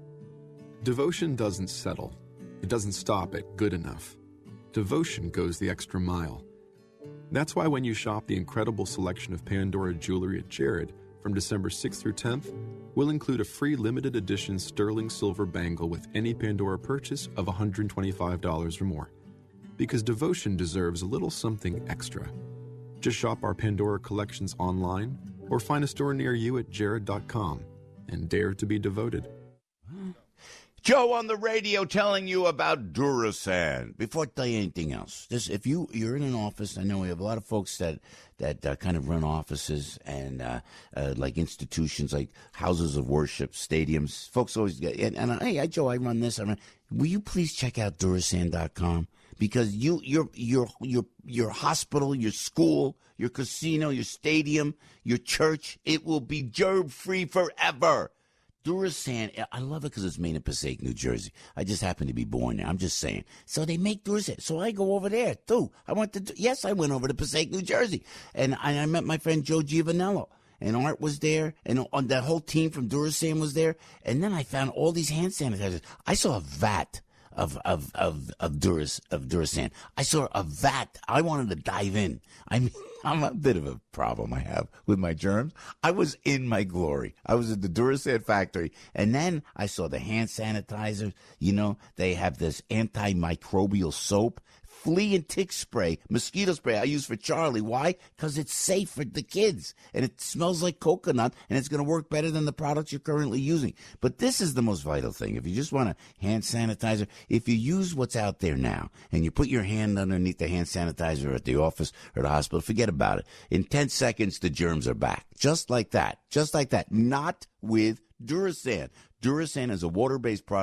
Devotion doesn't settle. It doesn't stop at good enough. Devotion goes the extra mile. That's why when you shop the incredible selection of Pandora jewelry at Jared, from December sixth through tenth, we'll include a free limited edition sterling silver bangle with any Pandora purchase of one hundred twenty-five dollars or more. Because devotion deserves a little something extra. Just shop our Pandora collections online or find a store near you at jared dot com and dare to be devoted. Joe on the radio telling you about Durasan. Before I tell you anything else, this, if you, you're in an office, I know we have a lot of folks that, that uh, kind of run offices and uh, uh, like institutions, like houses of worship, stadiums. Folks always get, and, and uh, hey, Joe, I run this. I run, will you please check out Durasan dot com? Because you, your, your, your, your hospital, your school, your casino, your stadium, your church, it will be germ-free forever. Durasan, I love it because it's made in Passaic, New Jersey. I just happen to be born there. I'm just saying. So they make Durasan. So I go over there, too. I went to, yes, I went over to Passaic, New Jersey. And I, I met my friend Joe Giovanello. And Art was there. And on that whole team from Durasan was there. And then I found all these hand sanitizers. I saw a vat of of of of Duras of Durasan. I saw a vat. I wanted to dive in. I mean, I'm a bit of a problem I have with my germs. I was in my glory. I was at the Durasan factory, and then I saw the hand sanitizers. You know, they have this antimicrobial soap, flea and tick spray, mosquito spray I use for Charlie. Why? Because it's safe for the kids, and it smells like coconut, and it's going to work better than the products you're currently using. But this is the most vital thing. If you just want a hand sanitizer, if you use what's out there now, and you put your hand underneath the hand sanitizer at the office or the hospital, forget about it. In ten seconds, the germs are back. Just like that. Just like that. Not with Durasan. Durasan is a water-based product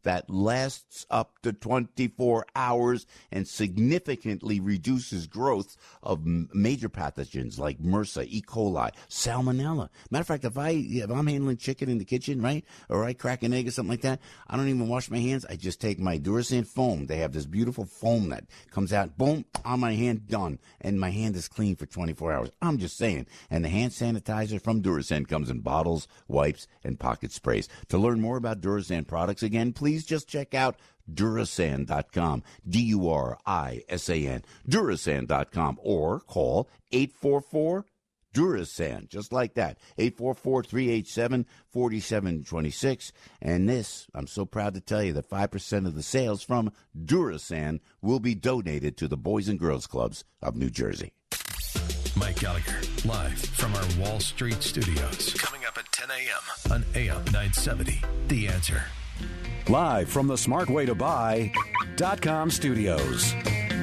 that lasts up to twenty-four hours and significantly reduces growth of m- major pathogens like MRSA, E. coli, Salmonella. Matter of fact, if I if I'm handling chicken in the kitchen, right, or I crack an egg or something like that, I don't even wash my hands. I just take my Duracell foam. They have this beautiful foam that comes out, boom, on my hand, done, and my hand is clean for twenty-four hours. I'm just saying. And the hand sanitizer from Duracell comes in bottles, wipes, and pocket sprays. To learn more about Duracell products, again, please just check out Durasan dot com, D U R I S A N, Durasan dot com, or call eight four four Durasan, just like that, eight four four, three eight seven, four seven two six. And this, I'm so proud to tell you that five percent of the sales from Durasan will be donated to the Boys and Girls Clubs of New Jersey. Mike Gallagher, live from our Wall Street studios. Coming up at ten a.m. on A M nine seventy, The Answer. Live from the smart way to buy dot com studios.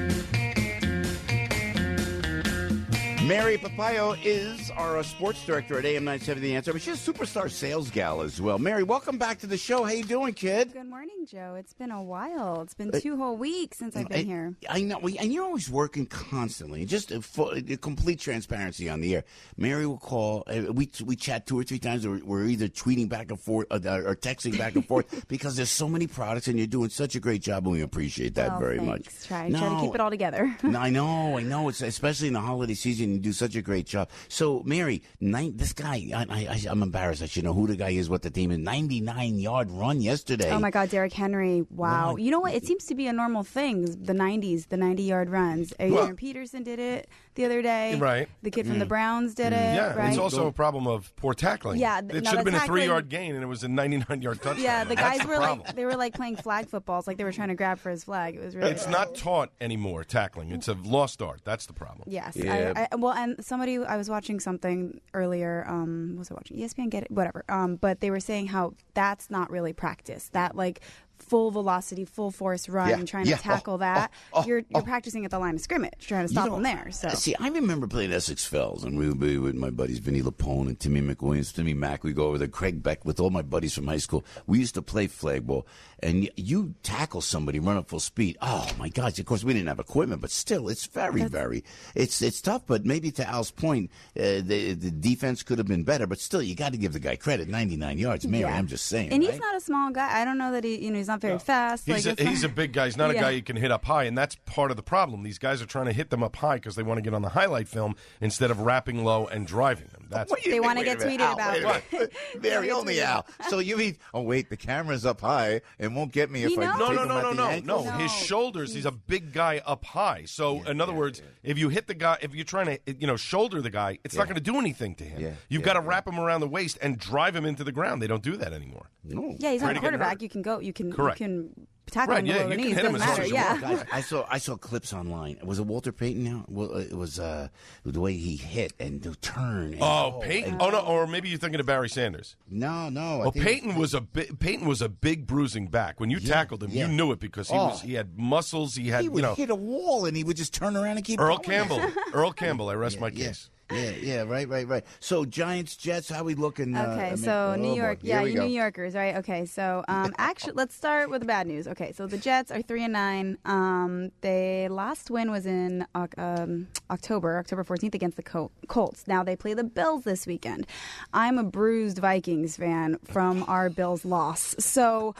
Mary Papayo is our uh, sports director at A M nine seventy The Answer, but she's a superstar sales gal as well. Mary, welcome back to the show. How you doing, kid? Good morning, Joe. It's been a while. It's been two whole weeks since I've been I, here. I know, and you're always working constantly. Just a, full, a complete transparency on the air. Mary will call. Uh, we we chat two or three times. Or we're either tweeting back and forth uh, or texting back and forth because there's so many products, and you're doing such a great job, and we appreciate that well, very thanks. much. Try, no, try to keep it all together. no, I know, I know. It's especially in the holiday season. You do such a great job. So, Mary, nine, this guy, I, I, I'm embarrassed. I should know who the guy is, what the team is. ninety-nine yard run yesterday. Oh, my God, Derrick Henry. Wow. Wow. You know what? It seems to be a normal thing, the nineties, the ninety-yard runs. Adrian Well- Peterson did it the other day. Right. The kid from Mm. the Browns did it. Yeah, right? it's also a problem of poor tackling. Yeah, th- it no, should have the been a tackling- three-yard gain, and it was a ninety-nine yard touchdown. Yeah, the That's guys the were problem. like, they were like playing flag footballs, like they were trying to grab for his flag. It was really It's not taught anymore, tackling. It's a lost art. That's the problem. Yes. Yeah. I, I, well, and somebody, I was watching something earlier. Um, what was I watching? E S P N, Get It, whatever. Um, but they were saying how that's not really practice. That like full velocity, full force run, Yeah, trying yeah. to tackle Oh, that. oh, oh, you're you're oh. practicing at the line of scrimmage, trying to stop You know, them there. So See, I remember playing Essex Fells, and we would be with my buddies Vinny Lapone and Timmy McWilliams, Timmy Mack. We go over there, Craig Beck, with all my buddies from high school. We used to play flag ball, and y- you tackle somebody, run at full speed. Oh my gosh! Of course, we didn't have equipment, but still, it's very, very, it's it's tough. But maybe to Al's point, uh, the the defense could have been better, but still, you got to give the guy credit. ninety-nine yards, Mary. Yeah. I'm just saying. and right? he's not a small guy. I don't know that he, you know, he's not very fast. He's, like, a, it's he's a not- big guy. He's not a Yeah. guy you can hit up high, and that's part of the problem. These guys are trying to hit them up high because they want to get on the highlight film instead of wrapping low and driving them. That's What do you They mean? wanna Wait a get minute, tweeted Al, about wait a it. minute. Mary, only Al. So you mean? Oh wait, the camera's up high and won't get me if I No, take no, him no, at no, the no, ankles? no. His shoulders. He's a big guy up high. So, in other words, if you hit the guy, if you're trying to, you know, shoulder the guy, it's not going to do anything to him. You've got to wrap him around the waist and drive him into the ground. They don't do that anymore. No. Yeah, he's not Afraid a of getting quarterback. hurt. You can go. You can. Correct. You can tackle Right, him yeah, below the you can knees. hit him Doesn't as hard matter. as you Yeah. Guys, I saw I saw clips online. Was it Walter Payton now? Well, it was uh, the way he hit and the turn. And, Oh, Peyton. and- Oh no, or maybe you're thinking of Barry Sanders. no, no. I Well, think- Peyton was a bi- Peyton was a big bruising back. When you tackled him, yeah. you knew it because he Oh. was he had muscles. He had he you would know hit a wall and he would just turn around and keep Earl going. Campbell. Earl Campbell. I rest my Yeah. case. Yeah, yeah, right, right, right. So Giants, Jets, how we looking? uh, Okay, I mean- so oh, New boy. York, Here yeah, we you go. New Yorkers, right? Okay, so um, actually, let's start with the bad news. Okay, so the Jets are three and nine. Um, they last win was in Oc- um, October, October fourteenth against the Col- Colts. Now they play the Bills this weekend. I'm a bruised Vikings fan from our Bills loss, so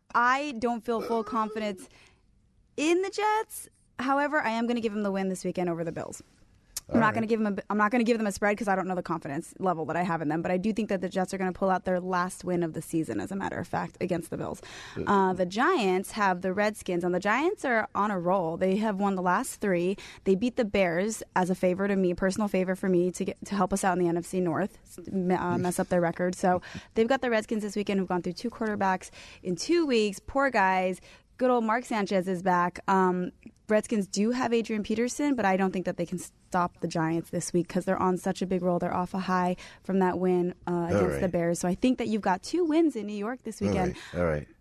I don't feel full confidence in the Jets. However, I am going to give them the win this weekend over the Bills. I'm not going to give them. A, I'm not going to give them a spread because I don't know the confidence level that I have in them. But I do think that the Jets are going to pull out their last win of the season, as a matter of fact, against the Bills. Uh, the Giants have the Redskins, and the Giants are on a roll. They have won the last three. They beat the Bears as a favor to me, personal favor for me to get to help us out in the N F C North, uh, mess up their record. So they've got the Redskins this weekend, who've gone through two quarterbacks in two weeks. Poor guys. Good old Mark Sanchez is back. Um, Redskins do have Adrian Peterson, but I don't think that they can stop the Giants this week because they're on such a big roll. They're off a high from that win uh, against right. the Bears. So I think that you've got two wins in New York this All weekend. right, all right.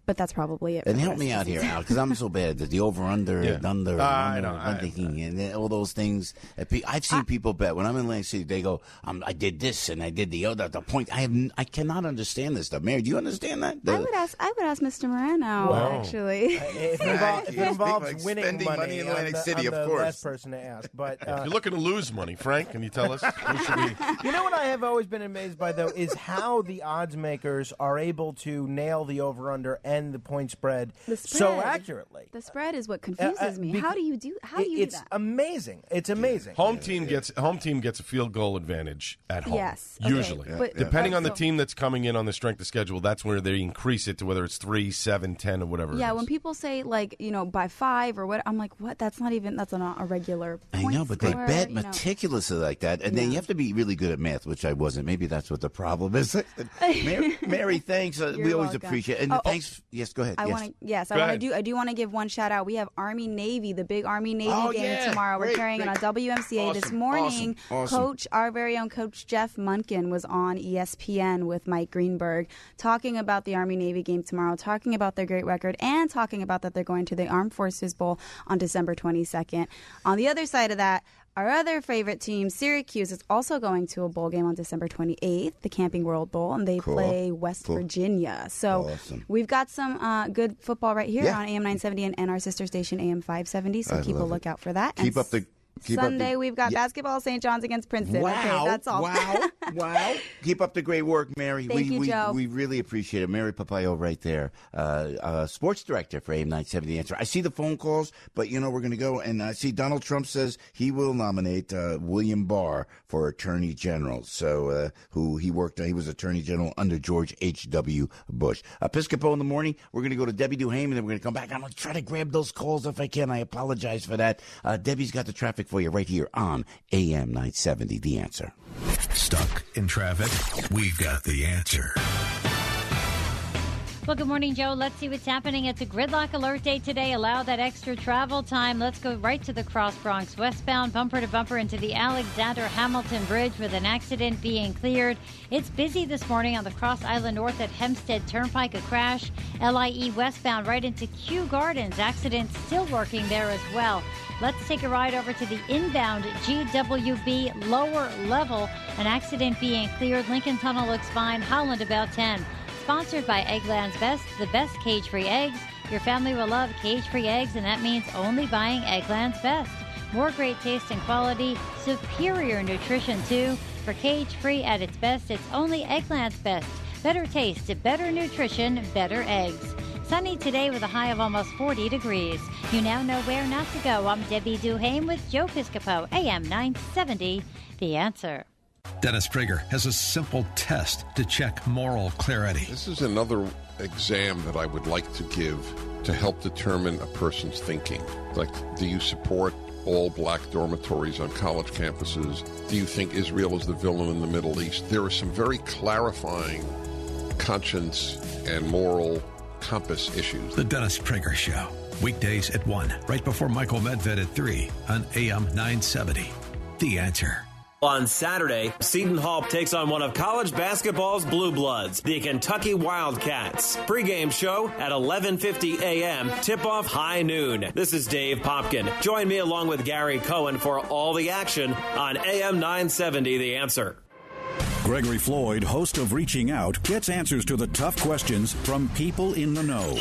but that's probably it. And for help the me rest out of the here, season. Al, because I'm so bad. The over, under, Yeah. under, Uh, I under, know, I- thinking, and all those things. I've seen people bet when I'm in Atlantic City. They go, um, "I did this and I did the other." The point, I have, n- I cannot understand this stuff. Mary, do you understand that? The- I would ask. I would ask Mister Moreno Wow. actually. If it, invol- if it involves Like winning spending money, money in I'm Atlantic the, City, I'm of the course. last person to ask. But If uh, you're looking to lose money, Frank, can you tell us? Who should we? you know what I have always been amazed by, though, is how the odds makers are able to nail the over/under and the point spread, The so spread. accurately. The spread is what confuses Uh, uh, me. bec- How do you do? How do you do it's that? amazing. It's amazing. Home team gets home team gets a field goal advantage at home. Yes, okay, usually. but- Depending but on the so- team that's coming in on the strength of schedule, that's where they increase it to whether it's three, seven, ten, or whatever. Yeah, it is. when people say like you know by five or what, I'm like, what? That's not even. That's not a regular. I point know, but they score, bet you know. meticulously like that, and then you have to be really good at math, which I wasn't. Maybe that's what the problem is. Mary, Mary, thanks. Uh, You're we always welcome. appreciate it. And Oh, oh. thanks. Yes, go ahead. I yes. want to. Yes, Go I want to ahead. do. I do want to give one shout out. We have Army Navy, the big Army Navy Oh, game yeah. tomorrow. We're Great, carrying it great. on W M C A this Awesome, morning. awesome, awesome. Coach, our very own Coach Jeff Munkin was on E S P N with Mike Greenberg, talking about the Army Navy game tomorrow, talking about their great record, and talking about that they're going to the Armed Forces Bowl on December twenty-second. On the other side of that, our other favorite team, Syracuse, is also going to a bowl game on December twenty-eighth, the Camping World Bowl, and they Cool. play West Cool. Virginia. So Awesome. we've got some uh, good football right here Yeah. on A M nine seventy and, and our sister station A M five seventy. So I keep a love it. lookout for that. Keep And up the. Keep up the- Sunday, we've got Yeah. basketball, Saint John's against Princeton. Wow! Okay, that's all. Wow! Wow! Keep up the great work, Mary. Thank we, you, we, Joe. we really appreciate it. Mary Papayo right there, uh, uh, sports director for A M nine seventy Answer. I see the phone calls, but you know we're going to go and I see Donald Trump says he will nominate uh, William Barr for Attorney General. So, uh, who he worked, he was Attorney General under George H W Bush. Episcopo in the morning. We're going to go to Debbie Duhame, and then we're going to come back. I'm going to try to grab those calls if I can. I apologize for that. Uh, Debbie's got the traffic for you right here on A M nine seventy. The Answer. Stuck in traffic? We've got the answer. Well, good morning, Joe. Let's see what's happening. It's a gridlock alert day today. Allow that extra travel time. Let's go right to the Cross Bronx westbound, bumper to bumper into the Alexander Hamilton Bridge with an accident being cleared. It's busy this morning on the Cross Island North at Hempstead Turnpike. A crash. L I E westbound right into Kew Gardens. Accident still working there as well. Let's take a ride over to the inbound G W B lower level. An accident being cleared. Lincoln Tunnel looks fine. Holland about ten. Sponsored by Eggland's Best, the best cage-free eggs. Your family will love cage-free eggs, and that means only buying Eggland's Best. More great taste and quality, superior nutrition too. For cage-free at its best, it's only Eggland's Best. Better taste, better nutrition, better eggs. Sunny today with a high of almost forty degrees. You now know where not to go. I'm Debbie Duhame with Joe Piscopo, A M nine seventy, The Answer. Dennis Prager has a simple test to check moral clarity. This is another exam that I would like to give to help determine a person's thinking. Like, do you support all black dormitories on college campuses? Do you think Israel is the villain in the Middle East? There are some very clarifying conscience and moral compass issues. The Dennis Prager Show. Weekdays at one, right before Michael Medved at three on A M nine seventy. The Answer. On Saturday, Seton Hall takes on one of college basketball's blue bloods, the Kentucky Wildcats. Pre-game show at eleven fifty a.m., tip-off high noon. This is Dave Popkin. Join me along with Gary Cohen for all the action on A M nine seventy, The Answer. Gregory Floyd, host of Reaching Out, gets answers to the tough questions from people in the know.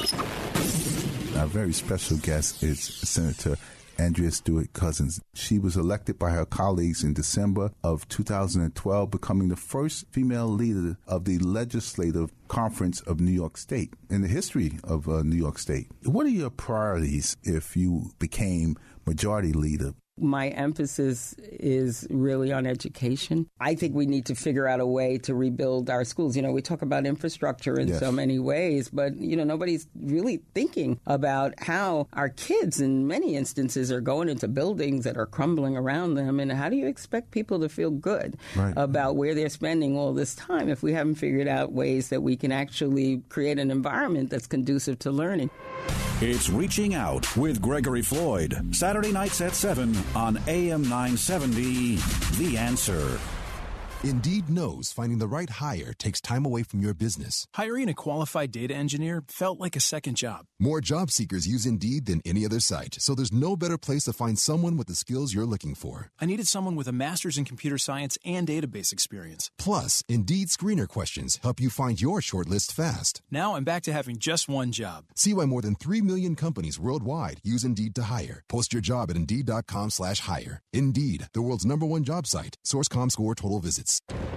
Our very special guest is Senator Andrea Stewart Cousins. She was elected by her colleagues in December of two thousand twelve, becoming the first female leader of the Legislative Conference of New York State in the history of uh, New York State. What are your priorities if you became majority leader? My emphasis is really on education. I think we need to figure out a way to rebuild our schools. You know, we talk about infrastructure in Yes. so many ways, but, you know, nobody's really thinking about how our kids in many instances are going into buildings that are crumbling around them. And how do you expect people to feel good Right. about where they're spending all this time if we haven't figured out ways that we can actually create an environment that's conducive to learning? It's Reaching Out with Gregory Floyd, Saturday nights at seven on A M nine seventy, The Answer. Indeed knows finding the right hire takes time away from your business. Hiring a qualified data engineer felt like a second job. More job seekers use Indeed than any other site, so there's no better place to find someone with the skills you're looking for. I needed someone with a master's in computer science and database experience. Plus, Indeed screener questions help you find your shortlist fast. Now I'm back to having just one job. See why more than three million companies worldwide use Indeed to hire. Post your job at Indeed.com slash hire. Indeed, the world's number one job site. Source dot com score total visits.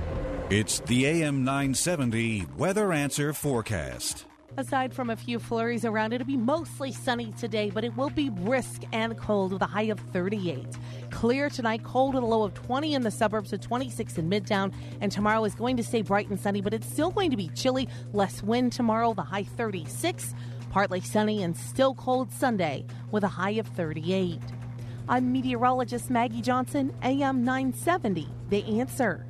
It's the A M nine seventy Weather Answer Forecast. Aside from a few flurries around, it'll be mostly sunny today, but it will be brisk and cold with a high of thirty-eight. Clear tonight, cold with a low of twenty in the suburbs to twenty-six in Midtown. And tomorrow is going to stay bright and sunny, but it's still going to be chilly. Less wind tomorrow, the high thirty-six. Partly sunny and still cold Sunday with a high of thirty-eight. I'm meteorologist Maggie Johnson, A M nine seventy, The Answer.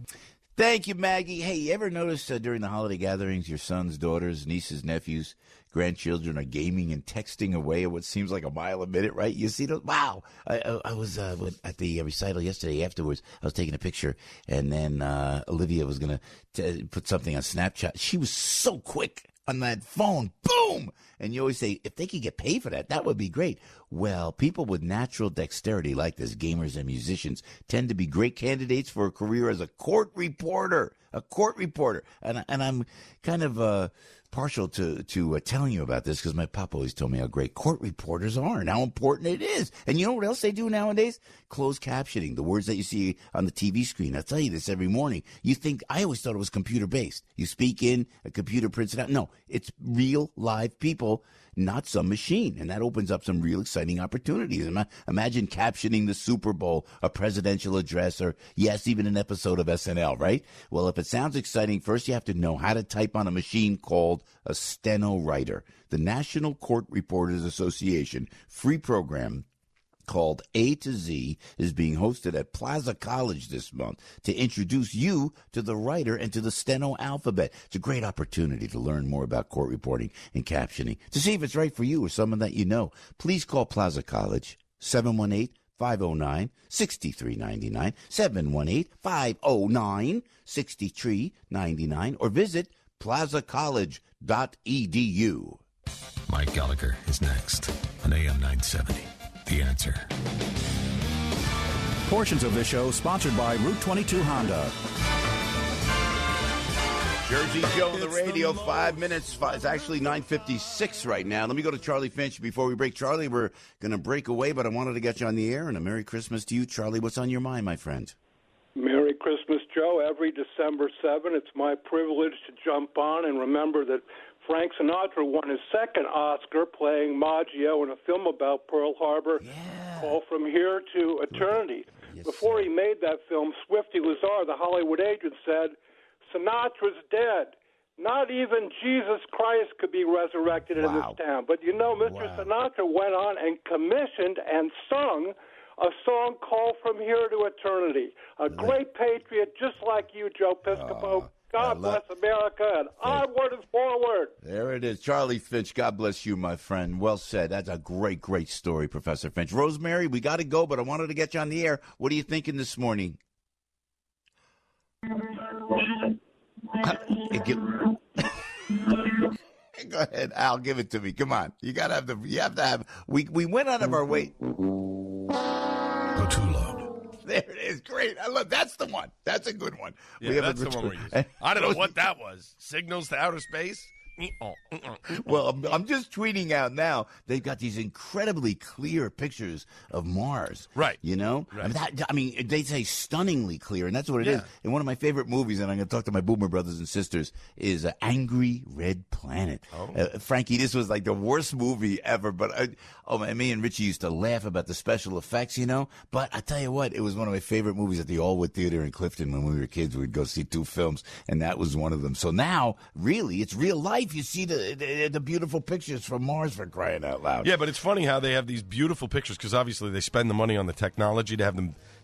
Thank you, Maggie. Hey, you ever notice uh, during the holiday gatherings, your sons, daughters, nieces, nephews, grandchildren are gaming and texting away at what seems like a mile a minute, right? You see those? Wow. I, I, I was uh, at the recital yesterday afterwards. I was taking a picture, and then uh, Olivia was going to put something on Snapchat. She was so quick on that phone. Boom! And you always say, if they could get paid for that, that would be great. Well, people with natural dexterity like this, gamers and musicians, tend to be great candidates for a career as a court reporter. A court reporter. And, and I'm kind of uh, partial to, to uh, telling you about this because my papa always told me how great court reporters are and how important it is. And you know what else they do nowadays? Closed captioning, the words that you see on the T V screen. I tell you this every morning. You think, I always thought it was computer-based. You speak in, a computer prints it out. No, it's real, live people, not some machine. And that opens up some real exciting opportunities. Imagine captioning the Super Bowl, a presidential address, or, yes, even an episode of S N L, right? Well, if it sounds exciting, first you have to know how to type on a machine called a steno writer. The National Court Reporters Association free program called A to Z is being hosted at Plaza College this month to introduce you to the writer and to the steno alphabet. It's a great opportunity to learn more about court reporting and captioning, to see if it's right for you or someone that you know. Please call Plaza College, seven one eight, five oh nine, six three nine nine, seven one eight, five oh nine, six three nine nine, or visit plaza college dot e d u. Mike Gallagher is next on A M nine seventy. The Answer. Portions of this show sponsored by Route twenty-two Honda. Jersey Joe on the radio, five minutes. Five, it's actually nine fifty-six right now. Let me go to Charlie Finch before we break. Charlie, we're going to break away, but I wanted to get you on the air, and a Merry Christmas to you. Charlie, what's on your mind, my friend? Merry Christmas, Joe. Every December seventh, it's my privilege to jump on and remember that Frank Sinatra won his second Oscar playing Maggio in a film about Pearl Harbor, yeah. Call From Here to Eternity. Yes, Before sir. he made that film, Swifty Lazar, the Hollywood agent, said, Sinatra's dead. Not even Jesus Christ could be resurrected wow. in this town. But you know, Mister Wow. Sinatra went on and commissioned and sung a song called From Here to Eternity. A really? great patriot, just like you, Joe Piscopo. Uh, God bless America, and onward and forward. There it is. Charlie Finch, God bless you, my friend. Well said. That's a great, great story, Professor Finch. Rosemary, we got to go, but I wanted to get you on the air. What are you thinking this morning? Go ahead, Al. Give it to me. Come on. You got to have the. You have to have. We we went out of our way. Rotullo. There it is. Great. I love. That's the one. That's a good one. Yeah, we have that's a, the one we're using. I don't know what that was. Signals to outer space. Well, I'm, I'm just tweeting out now. They've got these incredibly clear pictures of Mars. Right. You know? Right. I mean, that, I mean, they say stunningly clear, and that's what it yeah. is. And one of my favorite movies, and I'm going to talk to my boomer brothers and sisters, is uh, Angry Red Planet. Oh. Uh, Frankie, this was like the worst movie ever, but I, oh man, me and Richie used to laugh about the special effects, you know? But I tell you what, it was one of my favorite movies at the Allwood Theater in Clifton when we were kids. We'd go see two films, and that was one of them. So now, really, it's real life. You see the, the the beautiful pictures from Mars, for crying out loud. Yeah, but it's funny how they have these beautiful pictures because obviously they spend the money on the technology to have them,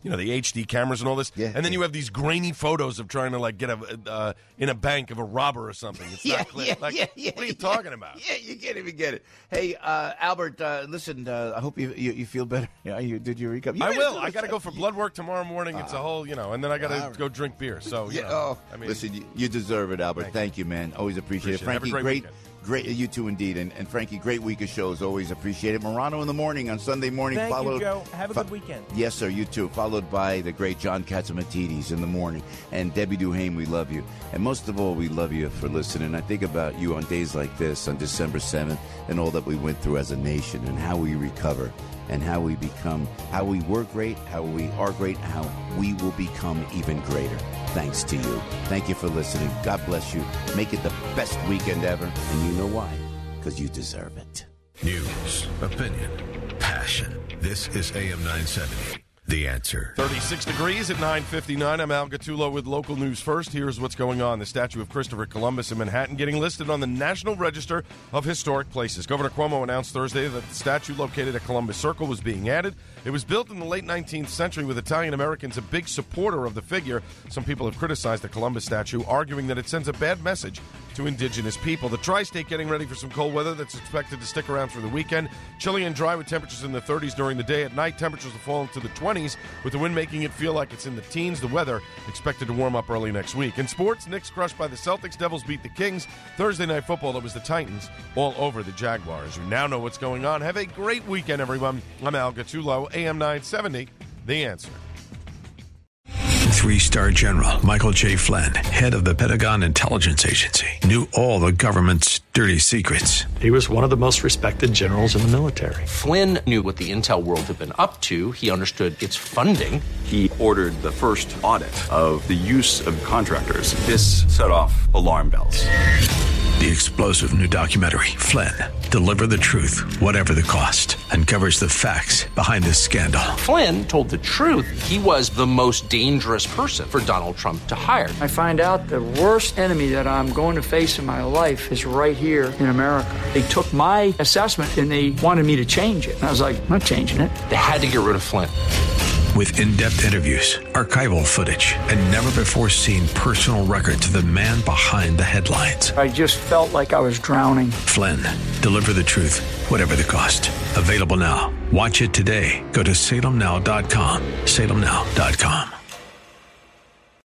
you know, the H D cameras and all this. Yeah, and then you have these grainy photos of trying to, like, get a uh, in a bank of a robber or something. It's Yeah, not clear. yeah, like, yeah, yeah, what are you yeah. talking about? Yeah, you can't even get it. Hey, uh, Albert, uh, listen, uh, I hope you, you you feel better. Yeah, you did your recap. You I made it will. to I the got to show. go for blood work tomorrow morning. It's a whole, you know, and then I got to All right. go drink beer. So, you Yeah, know, oh, I mean, listen, you, you deserve it, Albert. Thank Thank, you, man. Always appreciate, Appreciate it. Have it. a Frankie, great great, great. You too, indeed. And, and Frankie, great week of shows. Always appreciate it. Morano in the morning on Sunday morning. Thank followed, you, Joe. Have a fo- good weekend. Yes, sir. You too. Followed by the great John Katsimatidis in the morning. And Debbie Duhame, we love you. And most of all, we love you for listening. I think about you on days like this, on December seventh, and all that we went through as a nation and how we recover and how we become, how we were great, how we are great, and how we will become even greater. Thanks to you. Thank you for listening. God bless you. Make it the best weekend ever. And you know why? Because you deserve it. News, opinion, passion. This is A M nine seventy. The Answer. thirty-six degrees at nine fifty-nine. I'm Al Gattullo with local news first. Here's what's going on. The statue of Christopher Columbus in Manhattan getting listed on the National Register of Historic Places. Governor Cuomo announced Thursday that the statue located at Columbus Circle was being added. It was built in the late nineteenth century with Italian Americans a big supporter of the figure. Some people have criticized the Columbus statue, arguing that it sends a bad message to indigenous people. The tri-state getting ready for some cold weather that's expected to stick around through the weekend. Chilly and dry with temperatures in the thirties during the day. At night, temperatures will fall into the twenties, with the wind making it feel like it's in the teens. The weather expected to warm up early next week. In sports, Knicks crushed by the Celtics. Devils beat the Kings. Thursday Night Football, it was the Titans all over the Jaguars. You now know what's going on. Have a great weekend, everyone. I'm Al Gattullo, A M nine seventy, The Answer. Three-star General Michael J. Flynn, head of the Pentagon Intelligence Agency, knew all the government's dirty secrets. He was one of the most respected generals in the military. Flynn knew what the intel world had been up to. He understood its funding. He ordered the first audit of the use of contractors. This set off alarm bells. The explosive new documentary, Flynn, Deliver the Truth, Whatever the Cost, uncovers the facts behind this scandal. Flynn told the truth. He was the most dangerous person for Donald Trump to hire. I find out the worst enemy that I'm going to face in my life is right here in America. They took my assessment and they wanted me to change it. And I was like, I'm not changing it. They had to get rid of Flynn. With in-depth interviews, archival footage, and never-before-seen personal records of the man behind the headlines. I just felt like I was drowning. Flynn, Deliver the Truth, Whatever the Cost. Available now. Watch it today. Go to salem now dot com. salem now dot com.